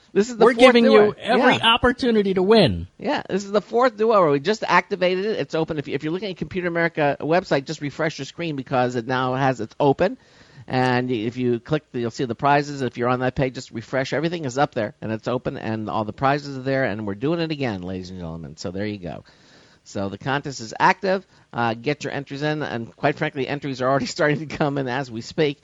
This is the We're fourth giving do-over. you every opportunity to win. Yeah, this is the fourth do-over. We just activated it. It's open. If you're looking at Computer America website, just refresh your screen because it's open. And if you click, you'll see the prizes. If you're on that page, just refresh. Everything is up there, and it's open, and all the prizes are there. And we're doing it again, ladies and gentlemen. So there you go. So the contest is active. Get your entries in, and quite frankly, entries are already starting to come in as we speak.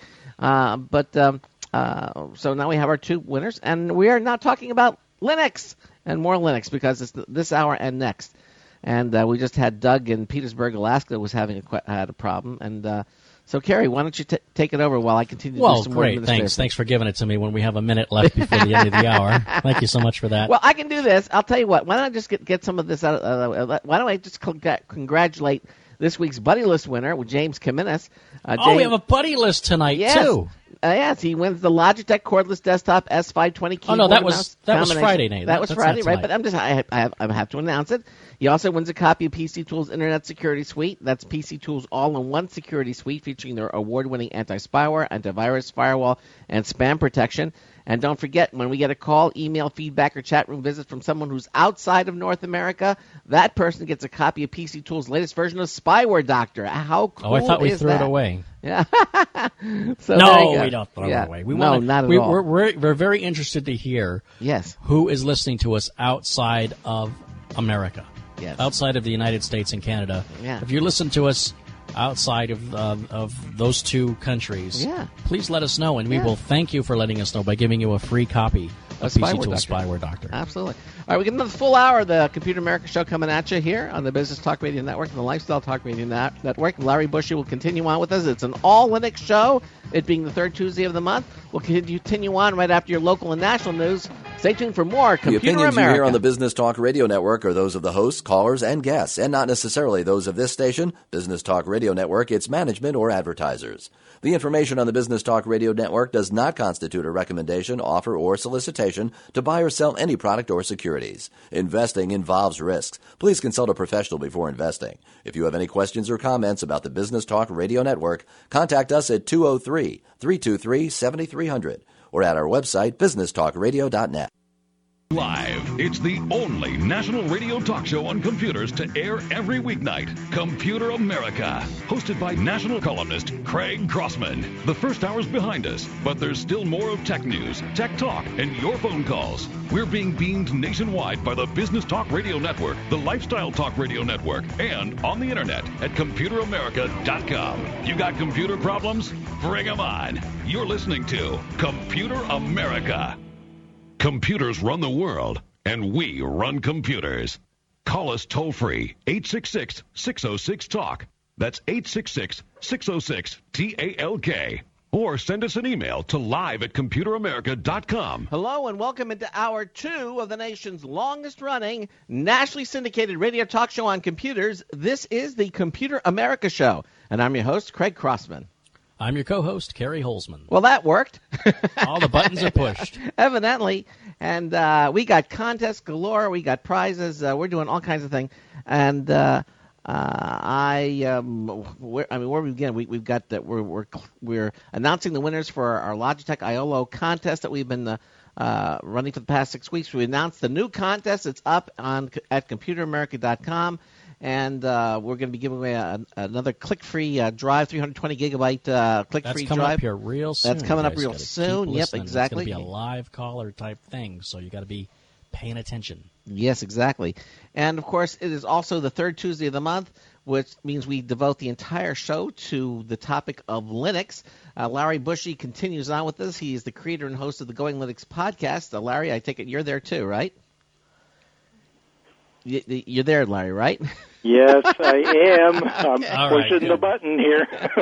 So now we have our two winners, and we are now talking about Linux and more Linux because it's this hour and next. And we just had Doug in Petersburg, Alaska, was had a problem. And so, Kerry, why don't you take it over while I continue to do some more administration? Great. Thanks for giving it to me when we have a minute left before the end of the hour. Thank you so much for that. Well, I can do this. I'll tell you what. Why don't I just get some of this out? Why don't I just congratulate this week's Buddy List winner, James Kaminis. We have a Buddy List tonight, too. Yes, he wins the Logitech cordless desktop S520 keyboard. Oh no, that was Friday night. That was Friday, right? But I have to announce it. He also wins a copy of PC Tools Internet Security Suite. That's PC Tools all-in-one security suite featuring their award-winning anti-spyware, antivirus, firewall, and spam protection. And don't forget, when we get a call, email, feedback, or chat room visit from someone who's outside of North America, that person gets a copy of PC Tools' latest version of Spyware Doctor. How cool is that? I thought we threw it away. Yeah. No, we don't throw it away. Not at all. We're very interested to hear who is listening to us outside of America, outside of the United States and Canada. Yeah. If you listen to us outside of those two countries, please let us know, and we will thank you for letting us know by giving you a free copy of PC Tools Spyware Doctor. Absolutely. All right, we get another full hour of the Computer America Show coming at you here on the Business Talk Radio Network and the Lifestyle Talk Radio Network. Larry Bushy will continue on with us. It's an all-Linux show, it being the third Tuesday of the month. We'll continue on right after your local and national news. Stay tuned for more Computer America. The opinions you hear on the Business Talk Radio Network are those of the hosts, callers, and guests, and not necessarily those of this station, Business Talk Radio Network, its management, or advertisers. The information on the Business Talk Radio Network does not constitute a recommendation, offer, or solicitation to buy or sell any product or securities. Investing involves risks. Please consult a professional before investing. If you have any questions or comments about the Business Talk Radio Network, contact us at 203-323-7300 or at our website, businesstalkradio.net. Live, it's the only national radio talk show on computers to air every weeknight. Computer America, hosted by national columnist Craig Crossman. The first hour's behind us, but there's still more of tech news, tech talk, and your phone calls. We're being beamed nationwide by the Business Talk Radio Network, the Lifestyle Talk Radio Network, and on the internet at ComputerAmerica.com. You got computer problems? Bring them on. You're listening to Computer America. Computers run the world, and we run computers. Call us toll-free, 866-606-TALK. That's 866-606-TALK. Or send us an email to live@ComputerAmerica.com. Hello, and welcome into Hour 2 of the nation's longest-running, nationally syndicated radio talk show on computers. This is the Computer America Show, and I'm your host, Craig Crossman. I'm your co-host, Kerry Holzman. Well, that worked. All the buttons are pushed. Evidently. And we got contests galore. We got prizes. We're doing all kinds of things. And where we begin? We've got that. We're announcing the winners for our Logitech Iolo contest that we've been running for the past 6 weeks. We announced the new contest. It's up at ComputerAmerica.com. And we're going to be giving away another click-free drive, 320-gigabyte click-free drive. That's coming up here real soon. That's coming up real soon. Yep, exactly. It's going to be a live caller type thing, so you got to be paying attention. Yes, exactly. And, of course, it is also the third Tuesday of the month, which means we devote the entire show to the topic of Linux. Larry Bushy continues on with us. He is the creator and host of the Going Linux podcast. Larry, I take it you're there too, right? You're there, Larry, right? Yes, I am. I'm pushing the button here.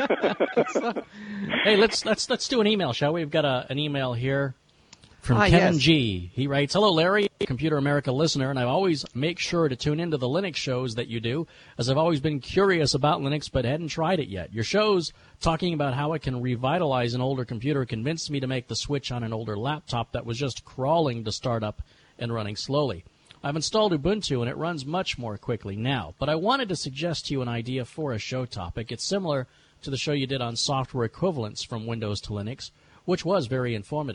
Hey, let's do an email, shall we? We've got an email here from Kevin G. He writes, "Hello, Larry, Computer America listener, and I always make sure to tune into the Linux shows that you do, as I've always been curious about Linux but hadn't tried it yet. Your shows talking about how it can revitalize an older computer convinced me to make the switch on an older laptop that was just crawling to start up and running slowly. I've installed Ubuntu, and it runs much more quickly now. But I wanted to suggest to you an idea for a show topic. It's similar to the show you did on software equivalents from Windows to Linux, which was very informative.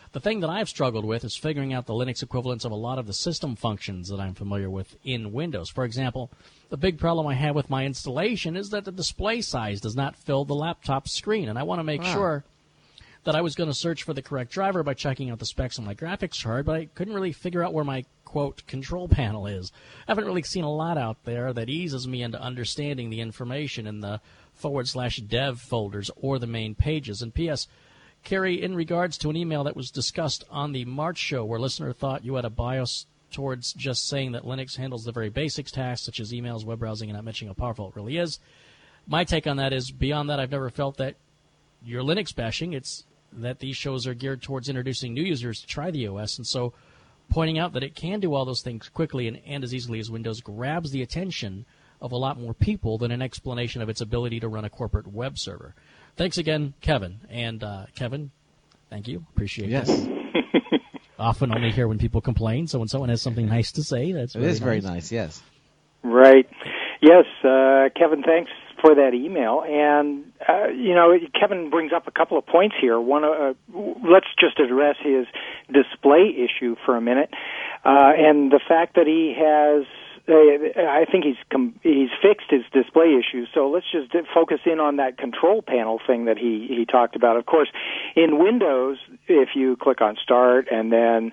The thing that I've struggled with is figuring out the Linux equivalents of a lot of the system functions that I'm familiar with in Windows. For example, the big problem I have with my installation is that the display size does not fill the laptop screen, and I want to make sure that I was going to search for the correct driver by checking out the specs on my graphics card, but I couldn't really figure out where my, quote, control panel is. I haven't really seen a lot out there that eases me into understanding the information in the /dev folders or the main pages. And P.S., Carrie, in regards to an email that was discussed on the March show where a listener thought you had a bias towards just saying that Linux handles the very basics tasks, such as emails, web browsing, and not mentioning how powerful it really is, my take on that is, beyond that, I've never felt that you're Linux bashing. It's that these shows are geared towards introducing new users to try the OS, and so pointing out that it can do all those things quickly and as easily as Windows grabs the attention of a lot more people than an explanation of its ability to run a corporate web server. Thanks again, Kevin. And Kevin, thank you. Appreciate that. Often only hear when people complain, so when someone has something nice to say, that's very nice, yes. Right. Yes, Kevin, thanks for that email. And, Kevin brings up a couple of points here. One, let's just address his display issue for a minute. And the fact that he has, I think he's fixed his display issue. So let's just focus in on that control panel thing that he talked about. Of course, in Windows, if you click on Start and then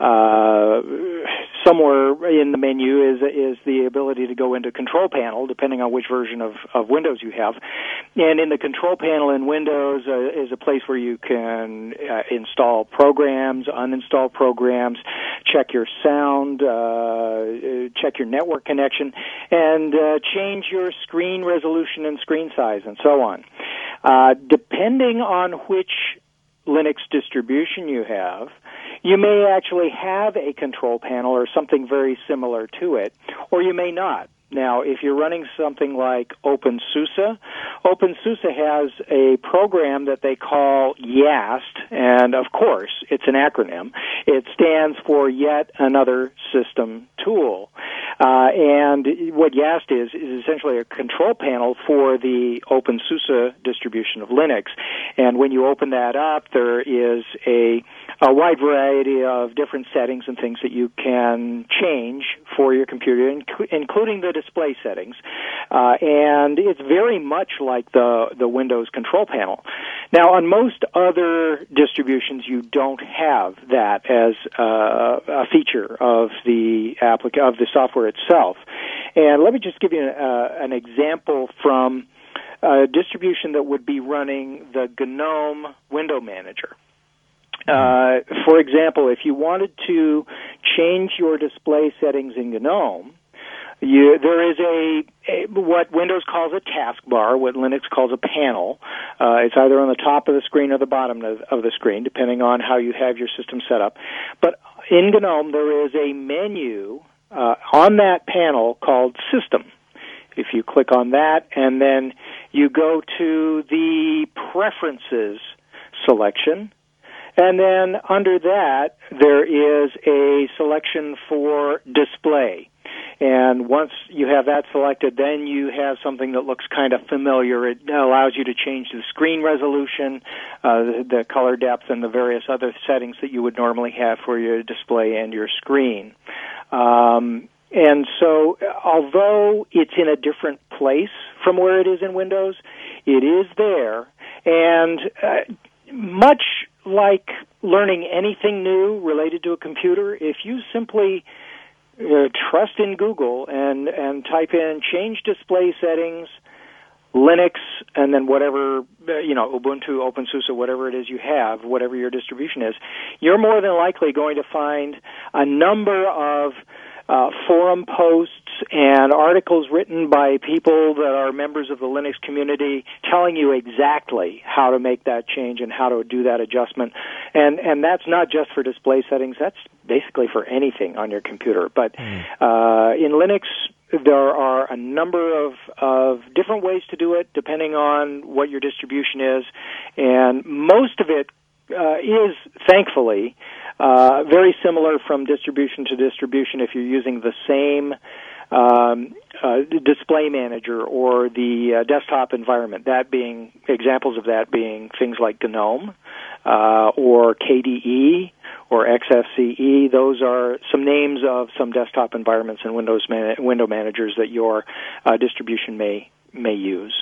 somewhere in the menu is the ability to go into Control Panel, depending on which version of Windows you have. And in the Control Panel in Windows is a place where you can install programs, uninstall programs, check your sound, check your network connection, and change your screen resolution and screen size, and so on. Depending on which Linux distribution you have, you may actually have a control panel or something very similar to it, or you may not. Now, if you're running something like OpenSUSE has a program that they call YAST, and of course, it's an acronym. It stands for Yet Another System Tool. And what YAST is essentially a control panel for the OpenSUSE distribution of Linux. And when you open that up, there is a wide variety of different settings and things that you can change for your computer, including the display settings. And it's very much like the Windows control panel. Now, on most other distributions, you don't have that as a feature of the software itself. And let me just give you an example from a distribution that would be running the GNOME window manager. For example, if you wanted to change your display settings in GNOME, there is what Windows calls a taskbar, what Linux calls a panel. It's either on the top of the screen or the bottom of the screen, depending on how you have your system set up. But in GNOME, there is a menu on that panel called System. If you click on that, and then you go to the Preferences selection, and then under that, there is a selection for Display. And once you have that selected, then you have something that looks kind of familiar. It allows you to change the screen resolution, the color depth, and the various other settings that you would normally have for your display and your screen. And so, although it's in a different place from where it is in Windows, it is there. And much like learning anything new related to a computer, if you simply trust in Google and type in change display settings, Linux, and then whatever, Ubuntu, OpenSUSE, whatever it is you have, whatever your distribution is, you're more than likely going to find a number of forum posts and articles written by people that are members of the Linux community telling you exactly how to make that change and how to do that adjustment. And that's not just for display settings, that's basically for anything on your computer. But in Linux, there are a number of different ways to do it, depending on what your distribution is. And most of it is, thankfully, very similar from distribution to distribution if you're using the same display manager or the desktop environment. That being examples of that being things like GNOME, or KDE or XFCE. Those are some names of some desktop environments and window managers that your distribution may use.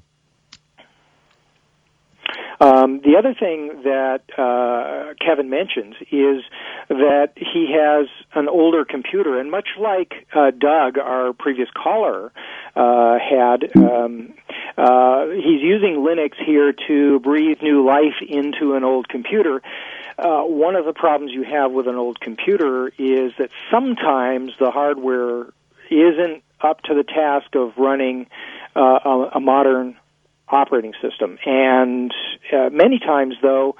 The other thing that Kevin mentions is that he has an older computer, and much like Doug, our previous caller, had, he's using Linux here to breathe new life into an old computer. One of the problems you have with an old computer is that sometimes the hardware isn't up to the task of running a modern operating system. And many times, though,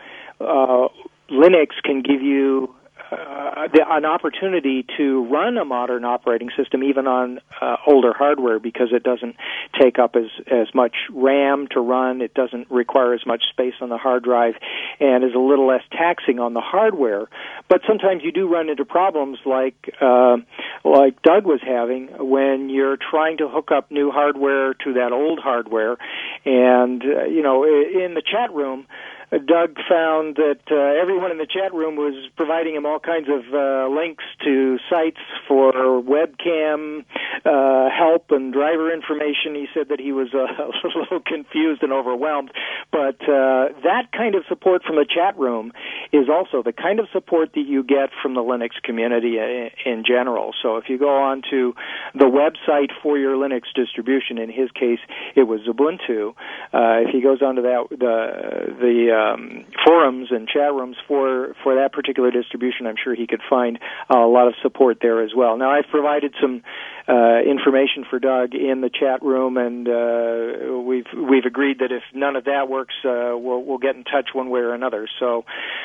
Linux can give you an opportunity to run a modern operating system even on older hardware, because it doesn't take up as much RAM to run, it doesn't require as much space on the hard drive, and is a little less taxing on the hardware. But sometimes you do run into problems like Doug was having when you're trying to hook up new hardware to that old hardware. And, in the chat room, Doug found that everyone in the chat room was providing him all kinds of links to sites for webcam help and driver information. He said that he was a little confused and overwhelmed. But that kind of support from the chat room is also the kind of support that you get from the Linux community in general. So if you go on to the website for your Linux distribution, in his case it was Ubuntu, if he goes on to the forums and chat rooms for that particular distribution, I'm sure he could find a lot of support there as well. Now, I've provided some information for Doug in the chat room, and we've agreed that if none of that works, we'll get in touch one way or another. So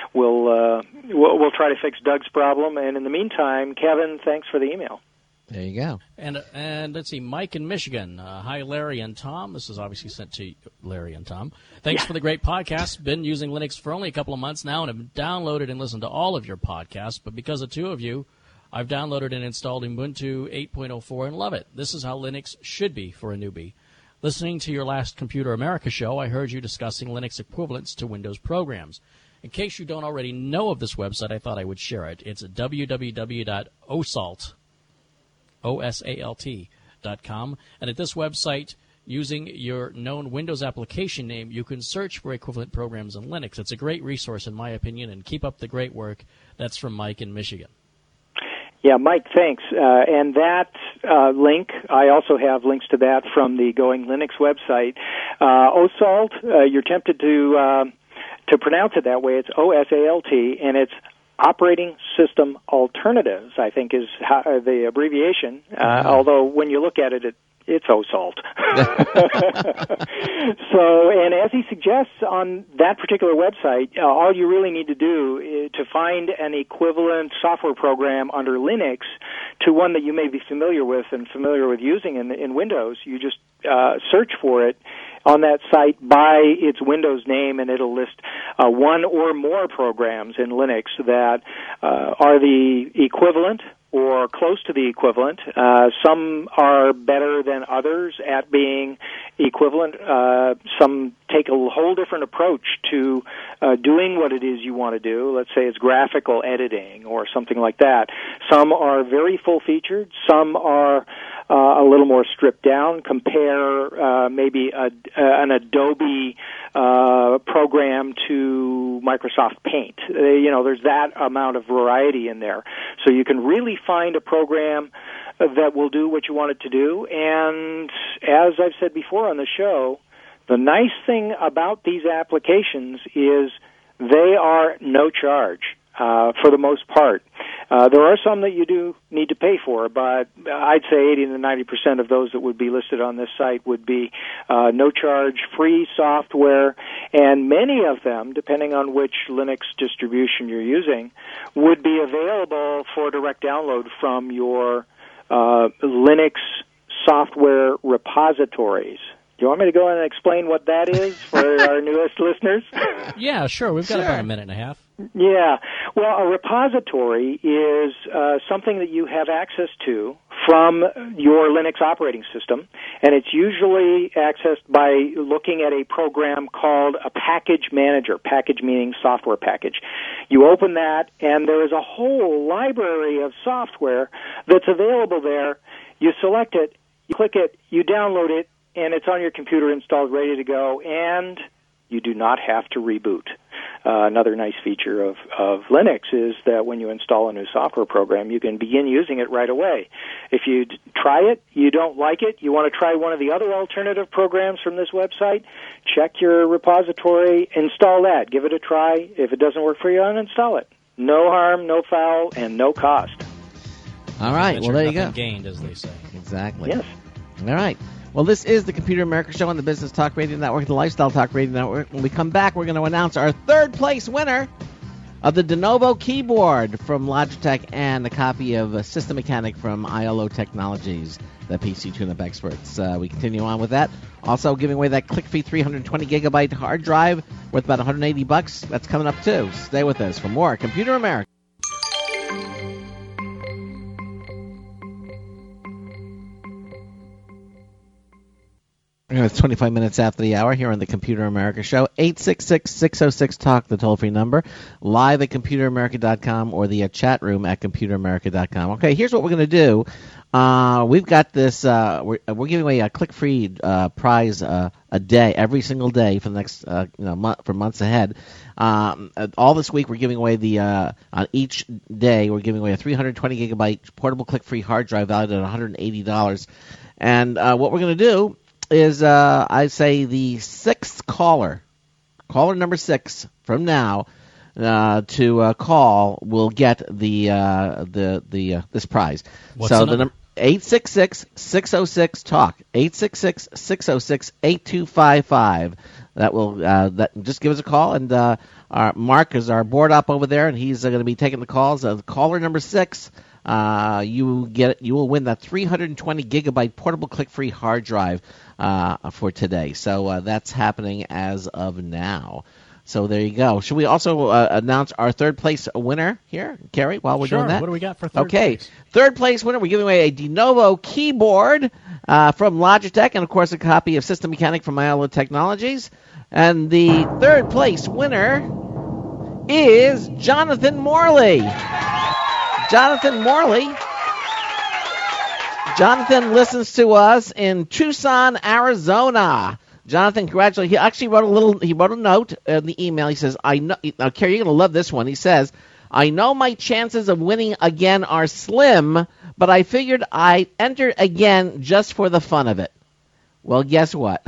we'll try to fix Doug's problem. And in the meantime, Kevin, thanks for the email. There you go. And let's see, Mike in Michigan. Hi, Larry and Tom. This is obviously sent to Larry and Tom. Thanks for the great podcast. Been using Linux for only a couple of months now, and have downloaded and listened to all of your podcasts. But because of two of you, I've downloaded and installed Ubuntu 8.04 and love it. This is how Linux should be for a newbie. Listening to your last Computer America show, I heard you discussing Linux equivalents to Windows programs. In case you don't already know of this website, I thought I would share it. It's www.osalt.com. And at this website, using your known Windows application name, you can search for equivalent programs in Linux. It's a great resource, in my opinion, and keep up the great work. That's from Mike in Michigan. Yeah, Mike, thanks. And that link, I also have links to that from the Going Linux website. OSALT, you're tempted to pronounce it that way. It's OSALT, and it's Operating System Alternatives, I think, is the abbreviation. Although when you look at it, it's OSALT. So, and as he suggests on that particular website, all you really need to do is to find an equivalent software program under Linux to one that you may be familiar with and familiar with using in Windows. You just search for it on that site by its Windows name, and it'll list one or more programs in Linux that are the equivalent or close to the equivalent. Some are better than others at being equivalent. Some take a whole different approach to doing what it is you want to do. Let's say it's graphical editing or something like that. Some are very full-featured. Some are a little more stripped down. Compare maybe an Adobe program to Microsoft Paint. There's that amount of variety in there. So you can really find a program that will do what you want it to do. And as I've said before on the show, the nice thing about these applications is they are no charge for the most part. There are some that you do need to pay for, but I'd say 80 to 90% of those that would be listed on this site would be no charge, free software, and many of them, depending on which Linux distribution you're using, would be available for direct download from your Linux software repositories. Do you want me to go and explain what that is for our newest listeners? Yeah, sure. We've got about a minute and a half. Yeah. Well, a repository is something that you have access to from your Linux operating system, and it's usually accessed by looking at a program called a package manager, package meaning software package. You open that, and there is a whole library of software that's available there. You select it, you click it, you download it, and it's on your computer installed, ready to go, and you do not have to reboot. Another nice feature of Linux is that when you install a new software program, you can begin using it right away. If you try it, you don't like it, you want to try one of the other alternative programs from this website, check your repository, install that, give it a try. If it doesn't work for you, uninstall it. No harm, no foul, and no cost. All right, well, there you go. Gained, as they say. Exactly. Yes. All right. Well, this is the Computer America Show on the Business Talk Radio Network, the Lifestyle Talk Radio Network. When we come back, we're going to announce our third-place winner of the Lenovo keyboard from Logitech and a copy of System Mechanic from ILO Technologies, the PC tune-up experts. We continue on with that. Also giving away that click-free 320-gigabyte hard drive worth about $180. That's coming up, too. Stay with us for more Computer America. It's 25 minutes after the hour here on the Computer America Show. 866-606-TALK, the toll-free number. Live at ComputerAmerica.com or the chat room at ComputerAmerica.com. Okay, here's what we're going to do. We've got this. We're giving away a click-free prize a day, every single day for the next for months ahead. All this week, we're giving away on each day we're giving away a 320 gigabyte portable click-free hard drive valued at $180. And what we're going to do is I say the sixth caller number 6 from now to call will get this prize. What's so the number? 866-606-TALK, 866-606-8255. That will just give us a call, and Mark is our board op over there, and he's going to be taking the calls. Caller number 6. You will win that 320 gigabyte portable click-free hard drive for today. So that's happening as of now. So there you go. Should we also announce our third place winner here, Kerry, while we're doing that? What do we got for third place? place? Third place winner, we're giving away a Lenovo keyboard from Logitech and, of course, a copy of System Mechanic from ILO Technologies. And the third place winner is Jonathan Morley. Jonathan listens to us in Tucson, Arizona. Jonathan, congratulations. He actually wrote a note in the email. He says, "I know, now, Kerry, you're going to love this one." He says, "I know my chances of winning again are slim, but I figured I'd enter again just for the fun of it." Well, guess what?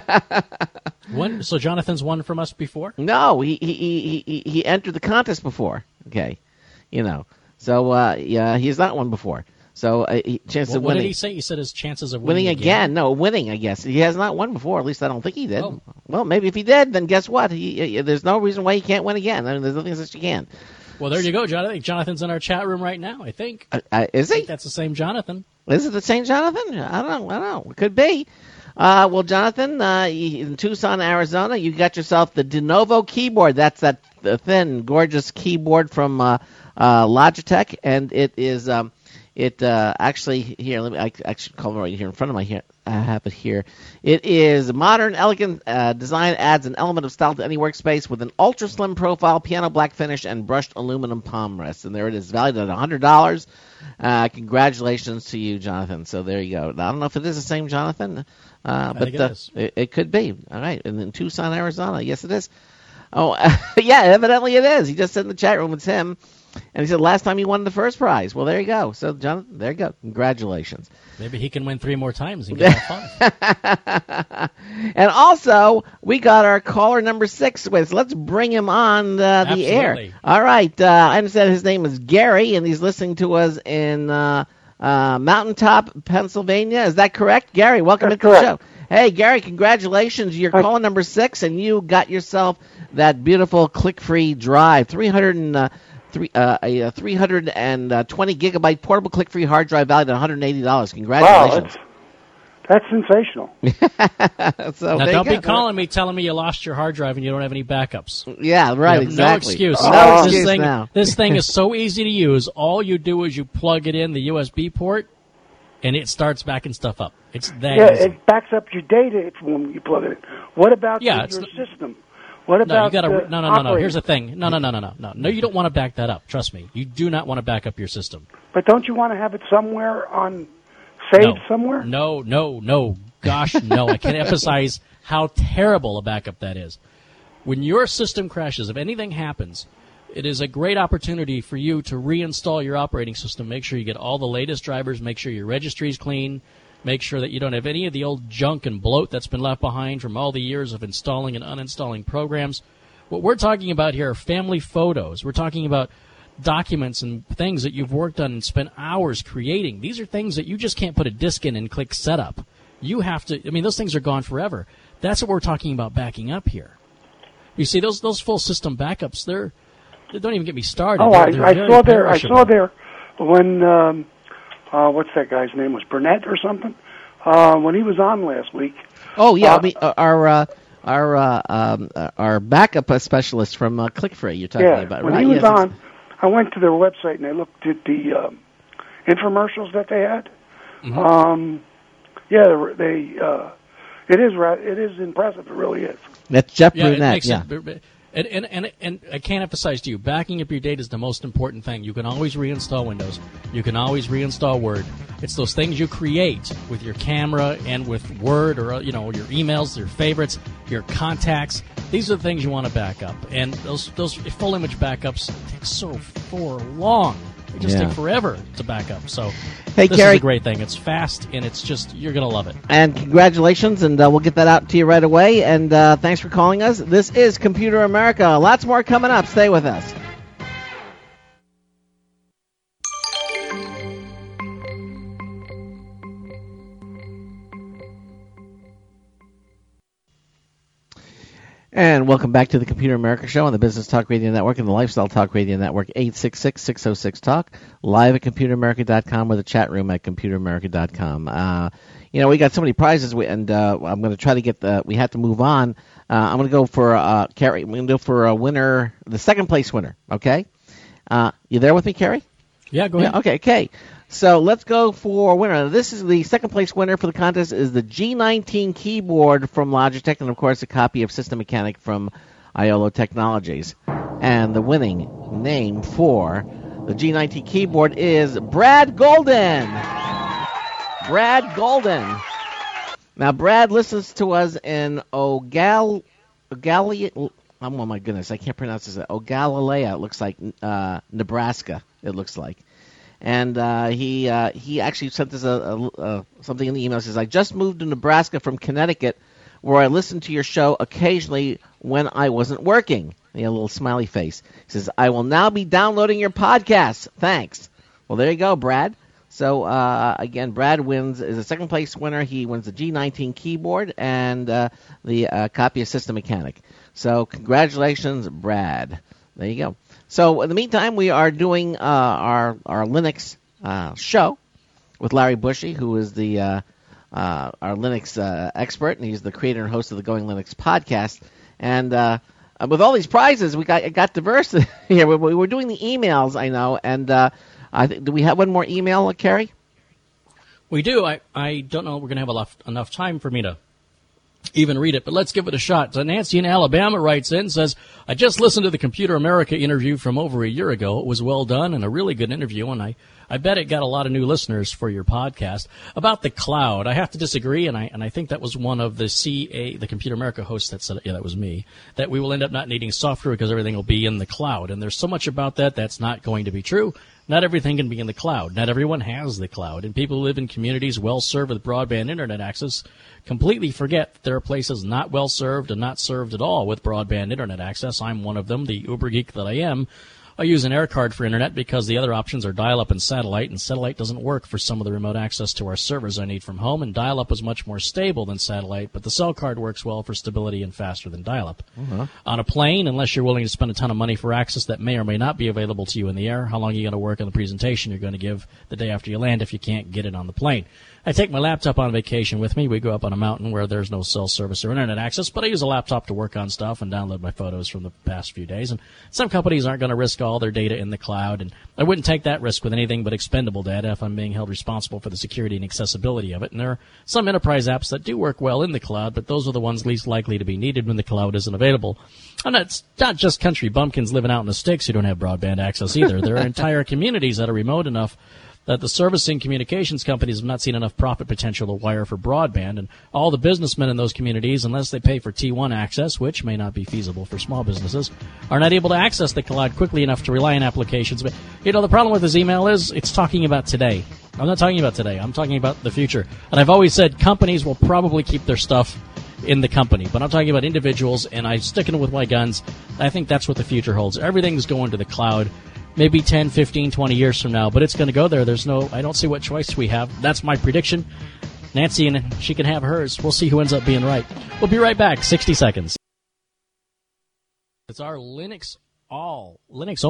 So Jonathan's won from us before? No, he entered the contest before. Okay, So yeah, he's not won before. So chance of winning. What did he say? He said his chances of winning again. No, winning. I guess he has not won before. At least I don't think he did. Oh. Well, maybe if he did, then guess what? There's no reason why he can't win again. I mean, there's nothing that you can. Well, there you go, Jonathan. I think Jonathan's in our chat room right now. I think. Is he? I think that's the same Jonathan. Is it the same Jonathan? I don't know. It could be. Well, Jonathan, in Tucson, Arizona, you got yourself the Lenovo keyboard. That's that thin, gorgeous keyboard from Logitech, and it is. Actually, here, I should call it right here in front of my here. I have it here. It is modern, elegant design, adds an element of style to any workspace with an ultra slim profile, piano black finish, and brushed aluminum palm rest. And there it is, valued at $100. Congratulations to you, Jonathan. So there you go. Now, I don't know if it is the same Jonathan, but it could be. All right, and in Tucson, Arizona, yes, it is. Oh, yeah, evidently it is. He just said in the chat room it's him. And he said last time he won the first prize. Well, there you go. So, Jonathan, there you go. Congratulations. Maybe he can win 3 more times and get all 5. And also, we got our caller number 6 with us. Let's bring him on the air. All right. I understand his name is Gary, and he's listening to us in Mountaintop, Pennsylvania. Is that correct? Gary, welcome to the show. Hey, Gary, congratulations. You're caller number 6, and you got yourself that beautiful click-free drive, 320 gigabyte portable click-free hard drive valued at $180. Congratulations! Wow, that's sensational. So now, don't be calling me telling me you lost your hard drive and you don't have any backups. Yeah, right. Exactly. No excuse. No excuse now. This thing is so easy to use. All you do is you plug it in the USB port, and it starts backing stuff up. It's that Yeah, easy. it backs up your data when you plug it in. What about your system? What about no, you gotta, no. operating? Here's the thing. No. You don't want to back that up. Trust me. You do not want to back up your system. But don't you want to have it somewhere saved somewhere? No. Gosh, no. I can't emphasize how terrible a backup that is. When your system crashes, if anything happens, it is a great opportunity for you to reinstall your operating system. Make sure you get all the latest drivers. Make sure your registry is clean. Make sure that you don't have any of the old junk and bloat that's been left behind from all the years of installing and uninstalling programs. What we're talking about here are family photos. We're talking about documents and things that you've worked on and spent hours creating. These are things that you just can't put a disk in and click setup. You have to, those things are gone forever. That's what we're talking about backing up here. You see, those full system backups, they don't even get me started. Oh, I saw there when, what's that guy's name? Was Burnett or something? When he was on last week. Oh, yeah, our backup specialist from ClickFree you're talking about, when right? he was on, I went to their website and I looked at the infomercials that they had. Mm-hmm. It is impressive. It really is. That's Jeff Brunette. And I can't emphasize to you, backing up your data is the most important thing. You can always reinstall Windows. You can always reinstall Word. It's those things you create with your camera and with Word, or your emails, your favorites, your contacts. These are the things you want to back up. And those full image backups take so long. They just take forever to back up. So hey, this Kerry, is a great thing. It's fast, and it's just, you're going to love it. And congratulations, and we'll get that out to you right away. And thanks for calling us. This is Computer America. Lots more coming up. Stay with us. And welcome back to the Computer America Show on the Business Talk Radio Network and the Lifestyle Talk Radio Network, 866-606-TALK, live at ComputerAmerica.com, or the chat room at ComputerAmerica.com. We got so many prizes, and I'm going to try to get we have to move on. I'm going to go for Kerry. I'm going to go for a winner, the second place winner, okay? You there with me, Kerry? Yeah, go ahead. Yeah, okay. So let's go for winner. This is the second place winner for the contest is the G19 keyboard from Logitech, and of course a copy of System Mechanic from Iolo Technologies. And the winning name for the G19 keyboard is Brad Golden. Brad Golden. Now Brad listens to us in oh my goodness, I can't pronounce this. Ogalilea, it looks like Nebraska. It looks like. And he actually sent us something in the email. It says, I just moved to Nebraska from Connecticut, where I listened to your show occasionally when I wasn't working. He had a little smiley face. He says, I will now be downloading your podcast. Thanks. Well, there you go, Brad. So, again, Brad is a second-place winner. He wins the G19 keyboard and the copy of System Mechanic. So, congratulations, Brad. There you go. So, in the meantime, we are doing our Linux show with Larry Bushy, who is our Linux expert, and he's the creator and host of the Going Linux podcast. And with all these prizes, we got diverse here. We're doing the emails, I know. And do we have one more email, Kerry? We do. I don't know if we're going to have enough time for me to even read it, but let's give it a shot. So Nancy in Alabama writes in, says, I just listened to the Computer America interview from over a year ago. It was well done and a really good interview, and I bet it got a lot of new listeners for your podcast. About the cloud, I have to disagree, and I think that was one of the Computer America hosts that said, yeah, that was me, that we will end up not needing software because everything will be in the cloud. And there's so much about that's not going to be true. Not everything can be in the cloud. Not everyone has the cloud. And people who live in communities well served with broadband internet access completely forget that there are places not well served and not served at all with broadband internet access. I'm one of them, the uber geek that I am. I use an air card for internet because the other options are dial-up and satellite doesn't work for some of the remote access to our servers I need from home, and dial-up is much more stable than satellite, but the cell card works well for stability and faster than dial-up. Uh-huh. On a plane, unless you're willing to spend a ton of money for access that may or may not be available to you in the air, how long are you going to work on the presentation you're going to give the day after you land if you can't get it on the plane? I take my laptop on vacation with me. We go up on a mountain where there's no cell service or internet access, but I use a laptop to work on stuff and download my photos from the past few days. And some companies aren't going to risk all all their data in the cloud, and I wouldn't take that risk with anything but expendable data if I'm being held responsible for the security and accessibility of it. And there are some enterprise apps that do work well in the cloud, but those are the ones least likely to be needed when the cloud isn't available. And it's not just country bumpkins living out in the sticks who don't have broadband access either. There are entire communities that are remote enough that the servicing communications companies have not seen enough profit potential to wire for broadband, and all the businessmen in those communities, unless they pay for T1 access, which may not be feasible for small businesses, are not able to access the cloud quickly enough to rely on applications. But, the problem with this email is it's talking about today. I'm not talking about today. I'm talking about the future. And I've always said companies will probably keep their stuff in the company, but I'm talking about individuals, and I'm sticking with my guns. I think that's what the future holds. Everything's going to the cloud. Maybe 10, 15, 20 years from now, but it's going to go there. I don't see what choice we have. That's my prediction. Nancy, and she can have hers. We'll see who ends up being right. We'll be right back. 60 seconds. It's our Linux All Linux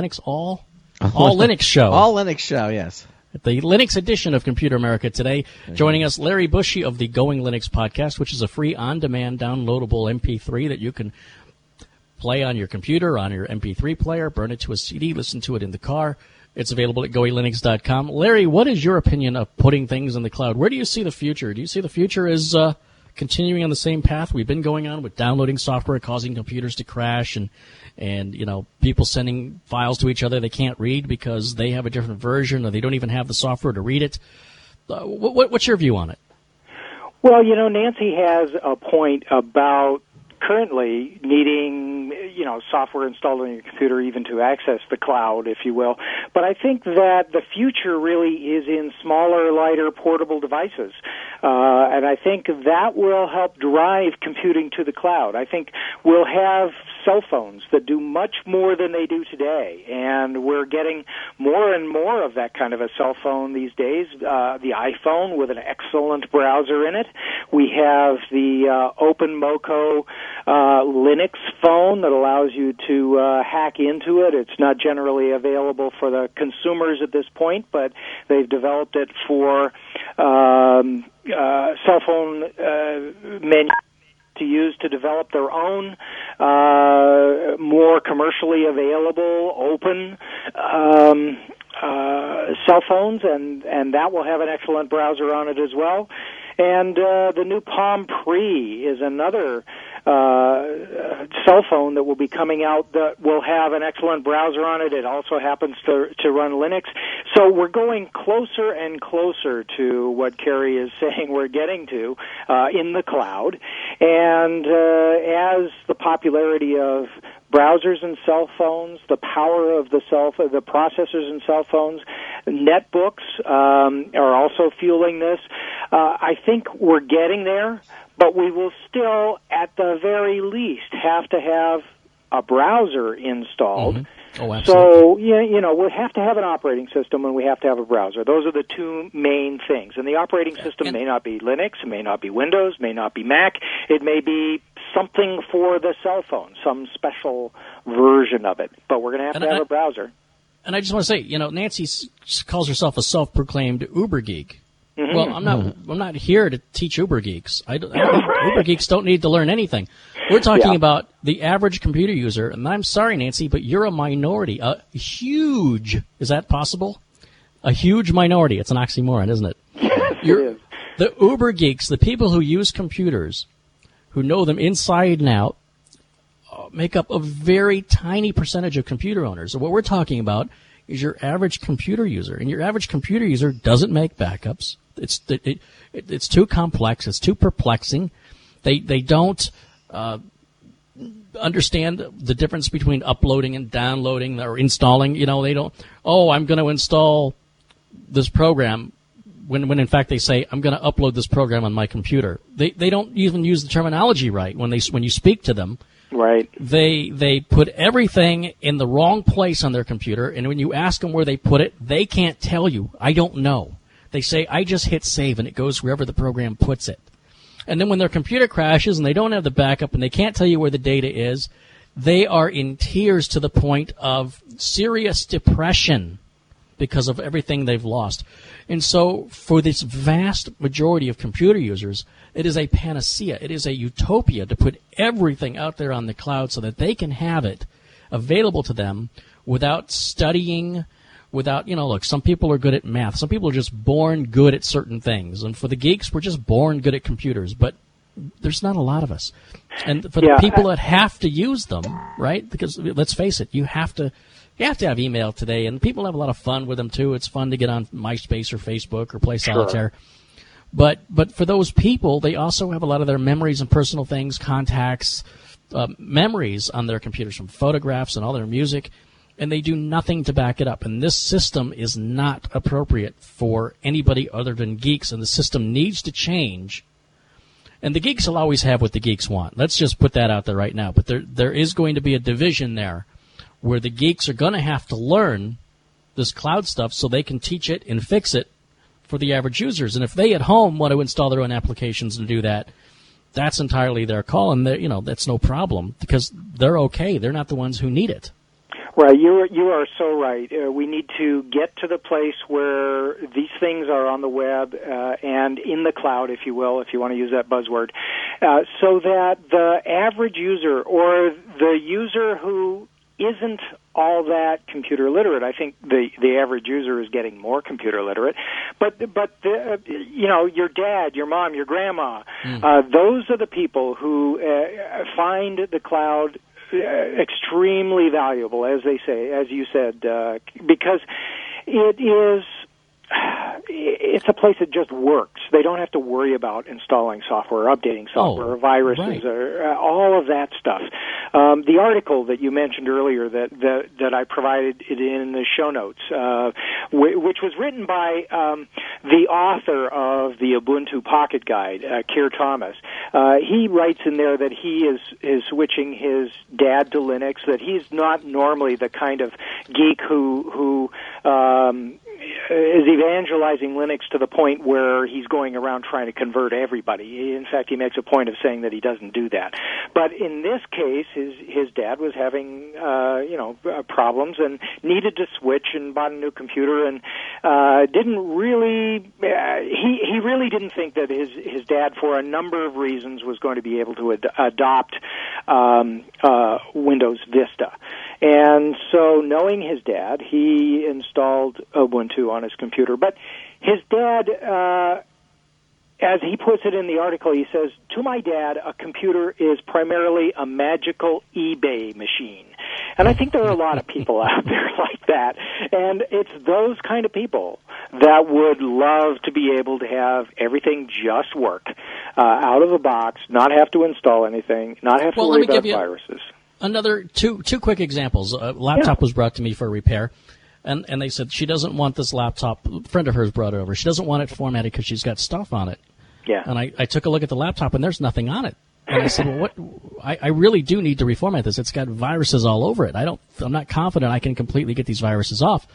show. All Linux show, yes. The Linux edition of Computer America today. Joining us, Larry Bushy of the Going Linux podcast, which is a free on-demand downloadable MP3 that you can play on your computer, on your MP3 player, burn it to a CD, listen to it in the car. It's available at goelinux.com. Larry, what is your opinion of putting things in the cloud? Where do you see the future? Do you see the future as continuing on the same path we've been going on with downloading software causing computers to crash and people sending files to each other they can't read because they have a different version or they don't even have the software to read it? What's your view on it? Well, Nancy has a point about currently needing, software installed on your computer even to access the cloud, if you will. But I think that the future really is in smaller, lighter, portable devices. And I think that will help drive computing to the cloud. I think we'll have cell phones that do much more than they do today. And we're getting more and more of that kind of a cell phone these days. The iPhone with an excellent browser in it. We have the OpenMoco Linux phone that allows you to hack into it. It's not generally available for the consumers at this point, but they've developed it for cell phone menus to use to develop their own more commercially available open cell phones, and that will have an excellent browser on it as well. And the new Palm Pre is another cell phone that will be coming out that will have an excellent browser on it. It also happens to run Linux. So we're going closer and closer to what Kerry is saying we're getting to in the cloud. And as the popularity of browsers and cell phones, the power of the processors in cell phones, netbooks are also fueling this. I think we're getting there, but we will still, at the very least, have to have a browser installed. Mm-hmm. Oh, absolutely. So, we'll have to have an operating system and we have to have a browser. Those are the two main things. And the operating system may not be Linux, it may not be Windows, may not be Mac. It may be something for the cell phone, some special version of it. But we're going to have a browser. And I just want to say, Nancy calls herself a self-proclaimed Uber geek. Mm-hmm. Well, I'm not here to teach Uber geeks. Uber geeks don't need to learn anything. We're talking about the average computer user, and I'm sorry, Nancy, but you're a minority. Is that possible? A huge minority. It's an oxymoron, isn't it? Yes, it is. The Uber geeks, the people who use computers, who know them inside and out, make up a very tiny percentage of computer owners. So what we're talking about is your average computer user, and your average computer user doesn't make backups. It's too complex. It's too perplexing. They don't understand the difference between uploading and downloading or installing. They don't. Oh, I'm going to install this program when in fact they say I'm going to upload this program on my computer. They don't even use the terminology right when you speak to them. Right. They put everything in the wrong place on their computer, and when you ask them where they put it, they can't tell you. I don't know. They say, I just hit save, and it goes wherever the program puts it. And then when their computer crashes and they don't have the backup and they can't tell you where the data is, they are in tears to the point of serious depression because of everything they've lost. And so for this vast majority of computer users, it is a panacea. It is a utopia to put everything out there on the cloud so that they can have it available to them without studying, without, look, some people are good at math. Some people are just born good at certain things. And for the geeks, we're just born good at computers. But there's not a lot of us. And for the people that have to use them, right, because let's face it, you have to have email today, and people have a lot of fun with them, too. It's fun to get on MySpace or Facebook or play solitaire. But for those people, they also have a lot of their memories and personal things, contacts, memories on their computers from photographs and all their music, and they do nothing to back it up. And this system is not appropriate for anybody other than geeks, and the system needs to change. And the geeks will always have what the geeks want. Let's just put that out there right now. But there is going to be a division there where the geeks are going to have to learn this cloud stuff so they can teach it and fix it for the average users. And if they at home want to install their own applications and do that, that's entirely their call, and that's no problem because they're okay. They're not the ones who need it. Right, you are so right. We need to get to the place where these things are on the web and in the cloud, if you will, if you want to use that buzzword, so that the average user or the user who isn't all that computer literate. I think the average user is getting more computer literate, but your dad, your mom, your grandma, those are the people who find the cloud extremely valuable, as they say, as you said, because it's a place that just works. They don't have to worry about installing software, updating software, or viruses, or all of that stuff. The article that you mentioned earlier that I provided in the show notes, which was written by the author of the Ubuntu Pocket Guide, Keir Thomas, he writes in there that he is switching his dad to Linux, that he's not normally the kind of geek who is evangelizing Linux to the point where he's going around trying to convert everybody. In fact, he makes a point of saying that he doesn't do that. But in this case, his dad was having problems and needed to switch and bought a new computer and didn't really he really didn't think that his dad, for a number of reasons, was going to be able to adopt Windows Vista. And so, knowing his dad, he installed Ubuntu on his computer. But his dad, as he puts it in the article, he says, "To my dad, a computer is primarily a magical eBay machine." And I think there are a lot of people out there like that. And it's those kind of people that would love to be able to have everything just work out of the box, not have to install anything, not have to worry about viruses. Another two quick examples. A laptop was brought to me for repair, and they said she doesn't want this laptop. A friend of hers brought it over. She doesn't want it formatted because she's got stuff on it. Yeah. And I took a look at the laptop, and there's nothing on it. And I said, well, I really do need to reformat this. It's got viruses all over it. I'm not confident I can completely get these viruses off.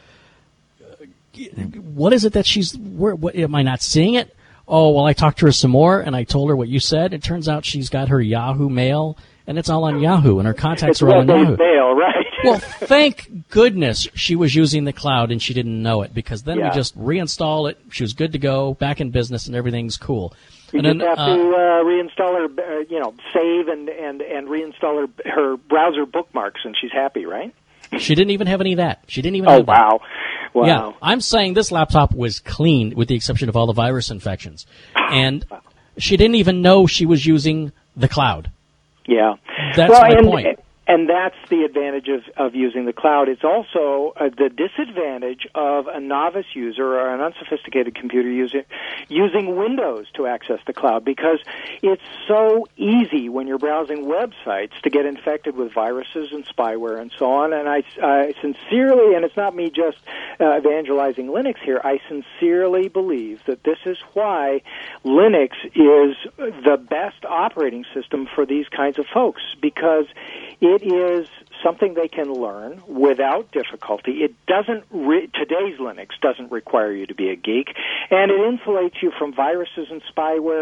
What is it that what, am I not seeing it? Oh, well, I talked to her some more, and I told her what you said. It turns out she's got her Yahoo Mail, and it's all on Yahoo, and her contacts are all on Yahoo. Mail, right? Well, thank goodness she was using the cloud and she didn't know it, because then we just reinstall it. She was good to go, back in business, and everything's cool. You just have to reinstall her, save and reinstall her browser bookmarks, and she's happy, right? She didn't even have any of that. She didn't even have that. Wow. Yeah, I'm saying this laptop was clean with the exception of all the virus infections. And she didn't even know she was using the cloud. Yeah. That's my point. And that's the advantage of using the cloud. It's also the disadvantage of a novice user or an unsophisticated computer user using Windows to access the cloud, because it's so easy when you're browsing websites to get infected with viruses and spyware and so on. And I sincerely, and it's not me just evangelizing Linux here, I sincerely believe that this is why Linux is the best operating system for these kinds of folks, because it is something they can learn without difficulty. It doesn't. Today's Linux doesn't require you to be a geek, and it insulates you from viruses and spyware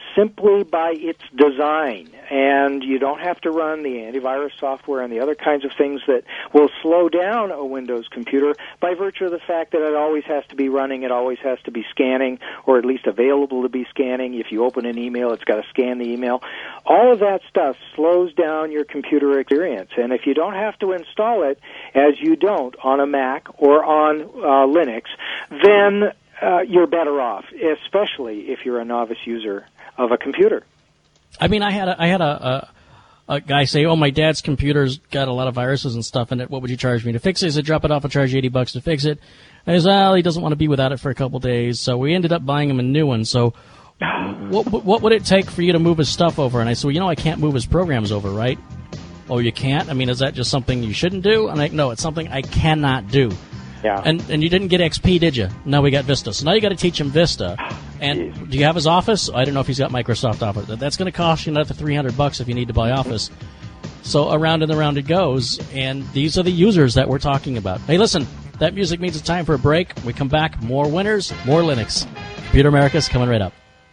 simply by its design. And you don't have to run the antivirus software and the other kinds of things that will slow down a Windows computer by virtue of the fact that it always has to be running, it always has to be scanning, or at least available to be scanning. If you open an email, it's got to scan the email. All of that stuff slows down your computer experience. And if you don't have to install it, as you don't on a Mac or on Linux, then you're better off, especially if you're a novice user of a computer. I mean, I had a guy say, "Oh, my dad's computer's got a lot of viruses and stuff in it. What would you charge me to fix it?" He said, "Drop it off. I'll charge you $80 to fix it." And he said, "Well, he doesn't want to be without it for a couple days." So we ended up buying him a new one. So what would it take for you to move his stuff over? And I said, "Well, I can't move his programs over, right?" "Oh, you can't? I mean, is that just something you shouldn't do?" I'm like, "No, it's something I cannot do." Yeah. And you didn't get XP, did you? No, we got Vista. So now you got to teach him Vista. And do you have his Office? I don't know if he's got Microsoft Office. That's going to cost you another $300 if you need to buy Office. So around and around it goes. And these are the users that we're talking about. Hey, listen, that music means it's time for a break. When we come back, more winners, more Linux. Computer America's coming right up.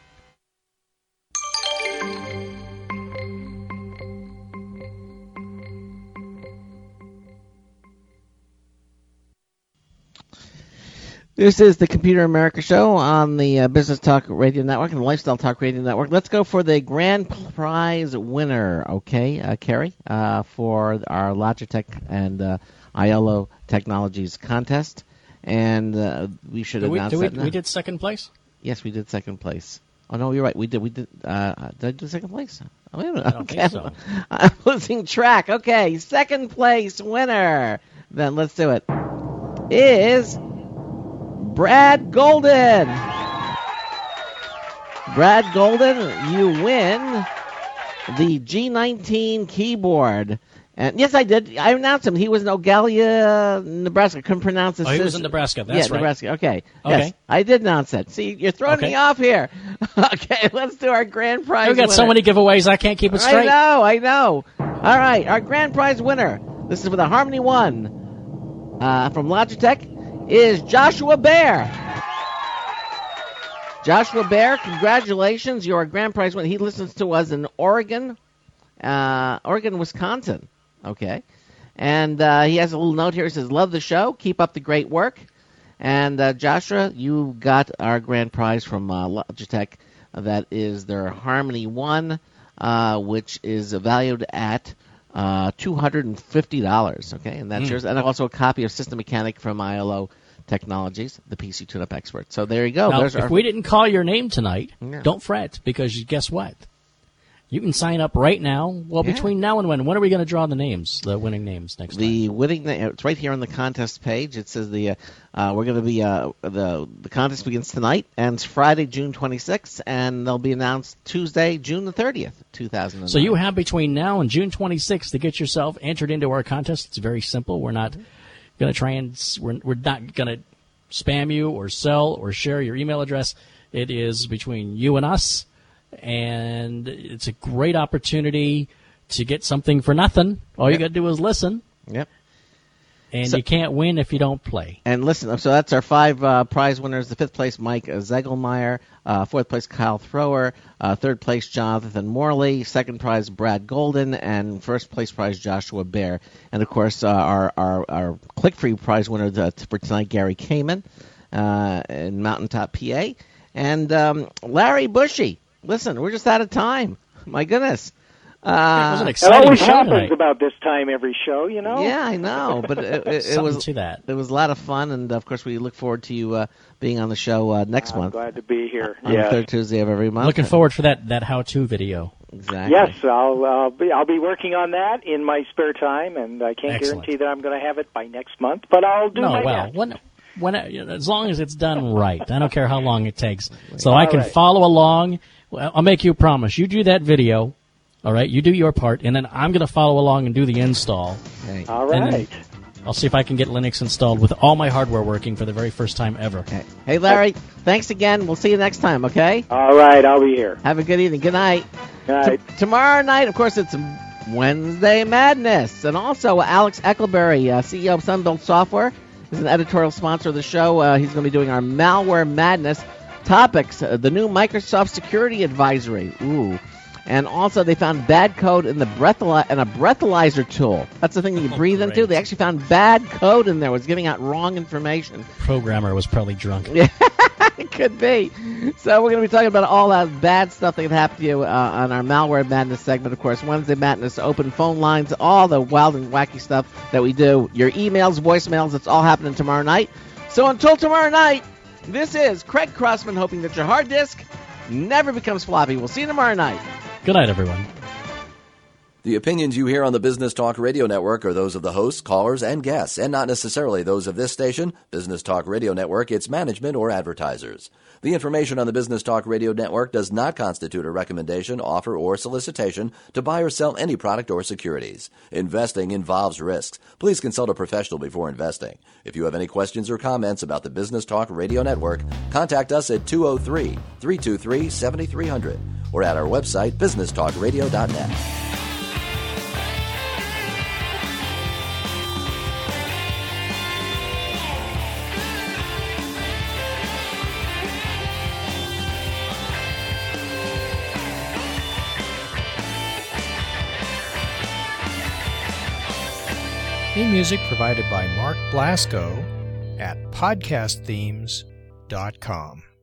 This is the Computer America Show on the Business Talk Radio Network and the Lifestyle Talk Radio Network. Let's go for the grand prize winner, okay, Carrie, for our Logitech and ILO Technologies contest. And we should announce that now. We did second place? Yes, we did second place. Oh, no, you're right. We did. Did I do second place? Oh, wait a minute. I don't think so. I'm losing track. Okay, second place winner. Then let's do it. Is Brad Golden. Brad Golden, you win the G19 keyboard. And yes, I did. I announced him. He was in Ogalia, Nebraska. Couldn't pronounce his. Oh, he was in Nebraska. That's right. Nebraska. Okay. Yes, I did announce that. See, you're throwing me off here. Okay, let's do our grand prize. We've got so many giveaways, I can't keep it straight. I know. All right, our grand prize winner. This is with a Harmony One from Logitech. Is Joshua Bear. Joshua Bear, congratulations. You're a grand prize winner. He listens to us in Oregon, Wisconsin. Okay. And he has a little note here. He says, love the show. Keep up the great work. And Joshua, you got our grand prize from Logitech. That is their Harmony One, which is valued at $250, okay, and that's yours, and also a copy of System Mechanic from ILO Technologies, the PC tune-up expert. So there you go. Now, if we didn't call your name tonight, don't fret, because guess what? You can sign up right now. Well, between now and when are we going to draw the names, the winning names next time? The winning name, it's right here on the contest page. It says we're going to be the contest begins tonight, and it's Friday, June 26th, and they'll be announced Tuesday, June the 30th, 2009. So you have between now and June 26th to get yourself entered into our contest. It's very simple. We're not going to try and we're not going to spam you or sell or share your email address. It is between you and us. And it's a great opportunity to get something for nothing. All you got to do is listen. Yep. And you can't win if you don't play. And listen, so that's our 5 prize winners. The 5th place, Mike Zegelmeyer. 4th place, Kyle Thrower. 3rd place, Jonathan Morley. 2nd prize, Brad Golden. And 1st place prize, Joshua Bear. And, of course, our click-free prize winner for tonight, Gary Kamen in Mountaintop, PA. And Larry Bushy. Listen, we're just out of time. My goodness. It was an It exciting always show happens tonight. about this time every show, you know? Yeah, I know. But it was to that. It was a lot of fun, and, of course, we look forward to you being on the show next month. I'm glad to be here. On the 3rd Tuesday of every month. Looking forward for that how-to video. Exactly. Yes, I'll be working on that in my spare time, and I can't guarantee that I'm going to have it by next month, but I'll do my best. When as long as it's done right, I don't care how long it takes. So I can follow along. Well, I'll make you a promise. You do that video, all right? You do your part, and then I'm going to follow along and do the install. Okay. All right. I'll see if I can get Linux installed with all my hardware working for the very first time ever. Okay. Hey, Larry, thanks again. We'll see you next time, okay? All right, I'll be here. Have a good evening. Good night. Good night. Tomorrow night, of course, it's Wednesday Madness. And also, Alex Eckelberry, CEO of Sunbelt Software, is an editorial sponsor of the show. He's going to be doing our Malware Madness Topics, the new Microsoft Security Advisory. Ooh. And also, they found bad code in the breathalyzer tool. That's the thing that you breathe into. They actually found bad code in there. It was giving out wrong information. Programmer was probably drunk. Yeah, it could be. So we're going to be talking about all that bad stuff that can happen to you on our Malware Madness segment, of course. Wednesday Madness, open phone lines, all the wild and wacky stuff that we do. Your emails, voicemails, it's all happening tomorrow night. So until tomorrow night, this is Craig Crossman hoping that your hard disk never becomes floppy. We'll see you tomorrow night. Good night, everyone. The opinions you hear on the Business Talk Radio Network are those of the hosts, callers, and guests, and not necessarily those of this station, Business Talk Radio Network, its management, or advertisers. The information on the Business Talk Radio Network does not constitute a recommendation, offer, or solicitation to buy or sell any product or securities. Investing involves risks. Please consult a professional before investing. If you have any questions or comments about the Business Talk Radio Network, contact us at 203-323-7300 or at our website, businesstalkradio.net. Theme music provided by Mark Blasco at podcastthemes.com.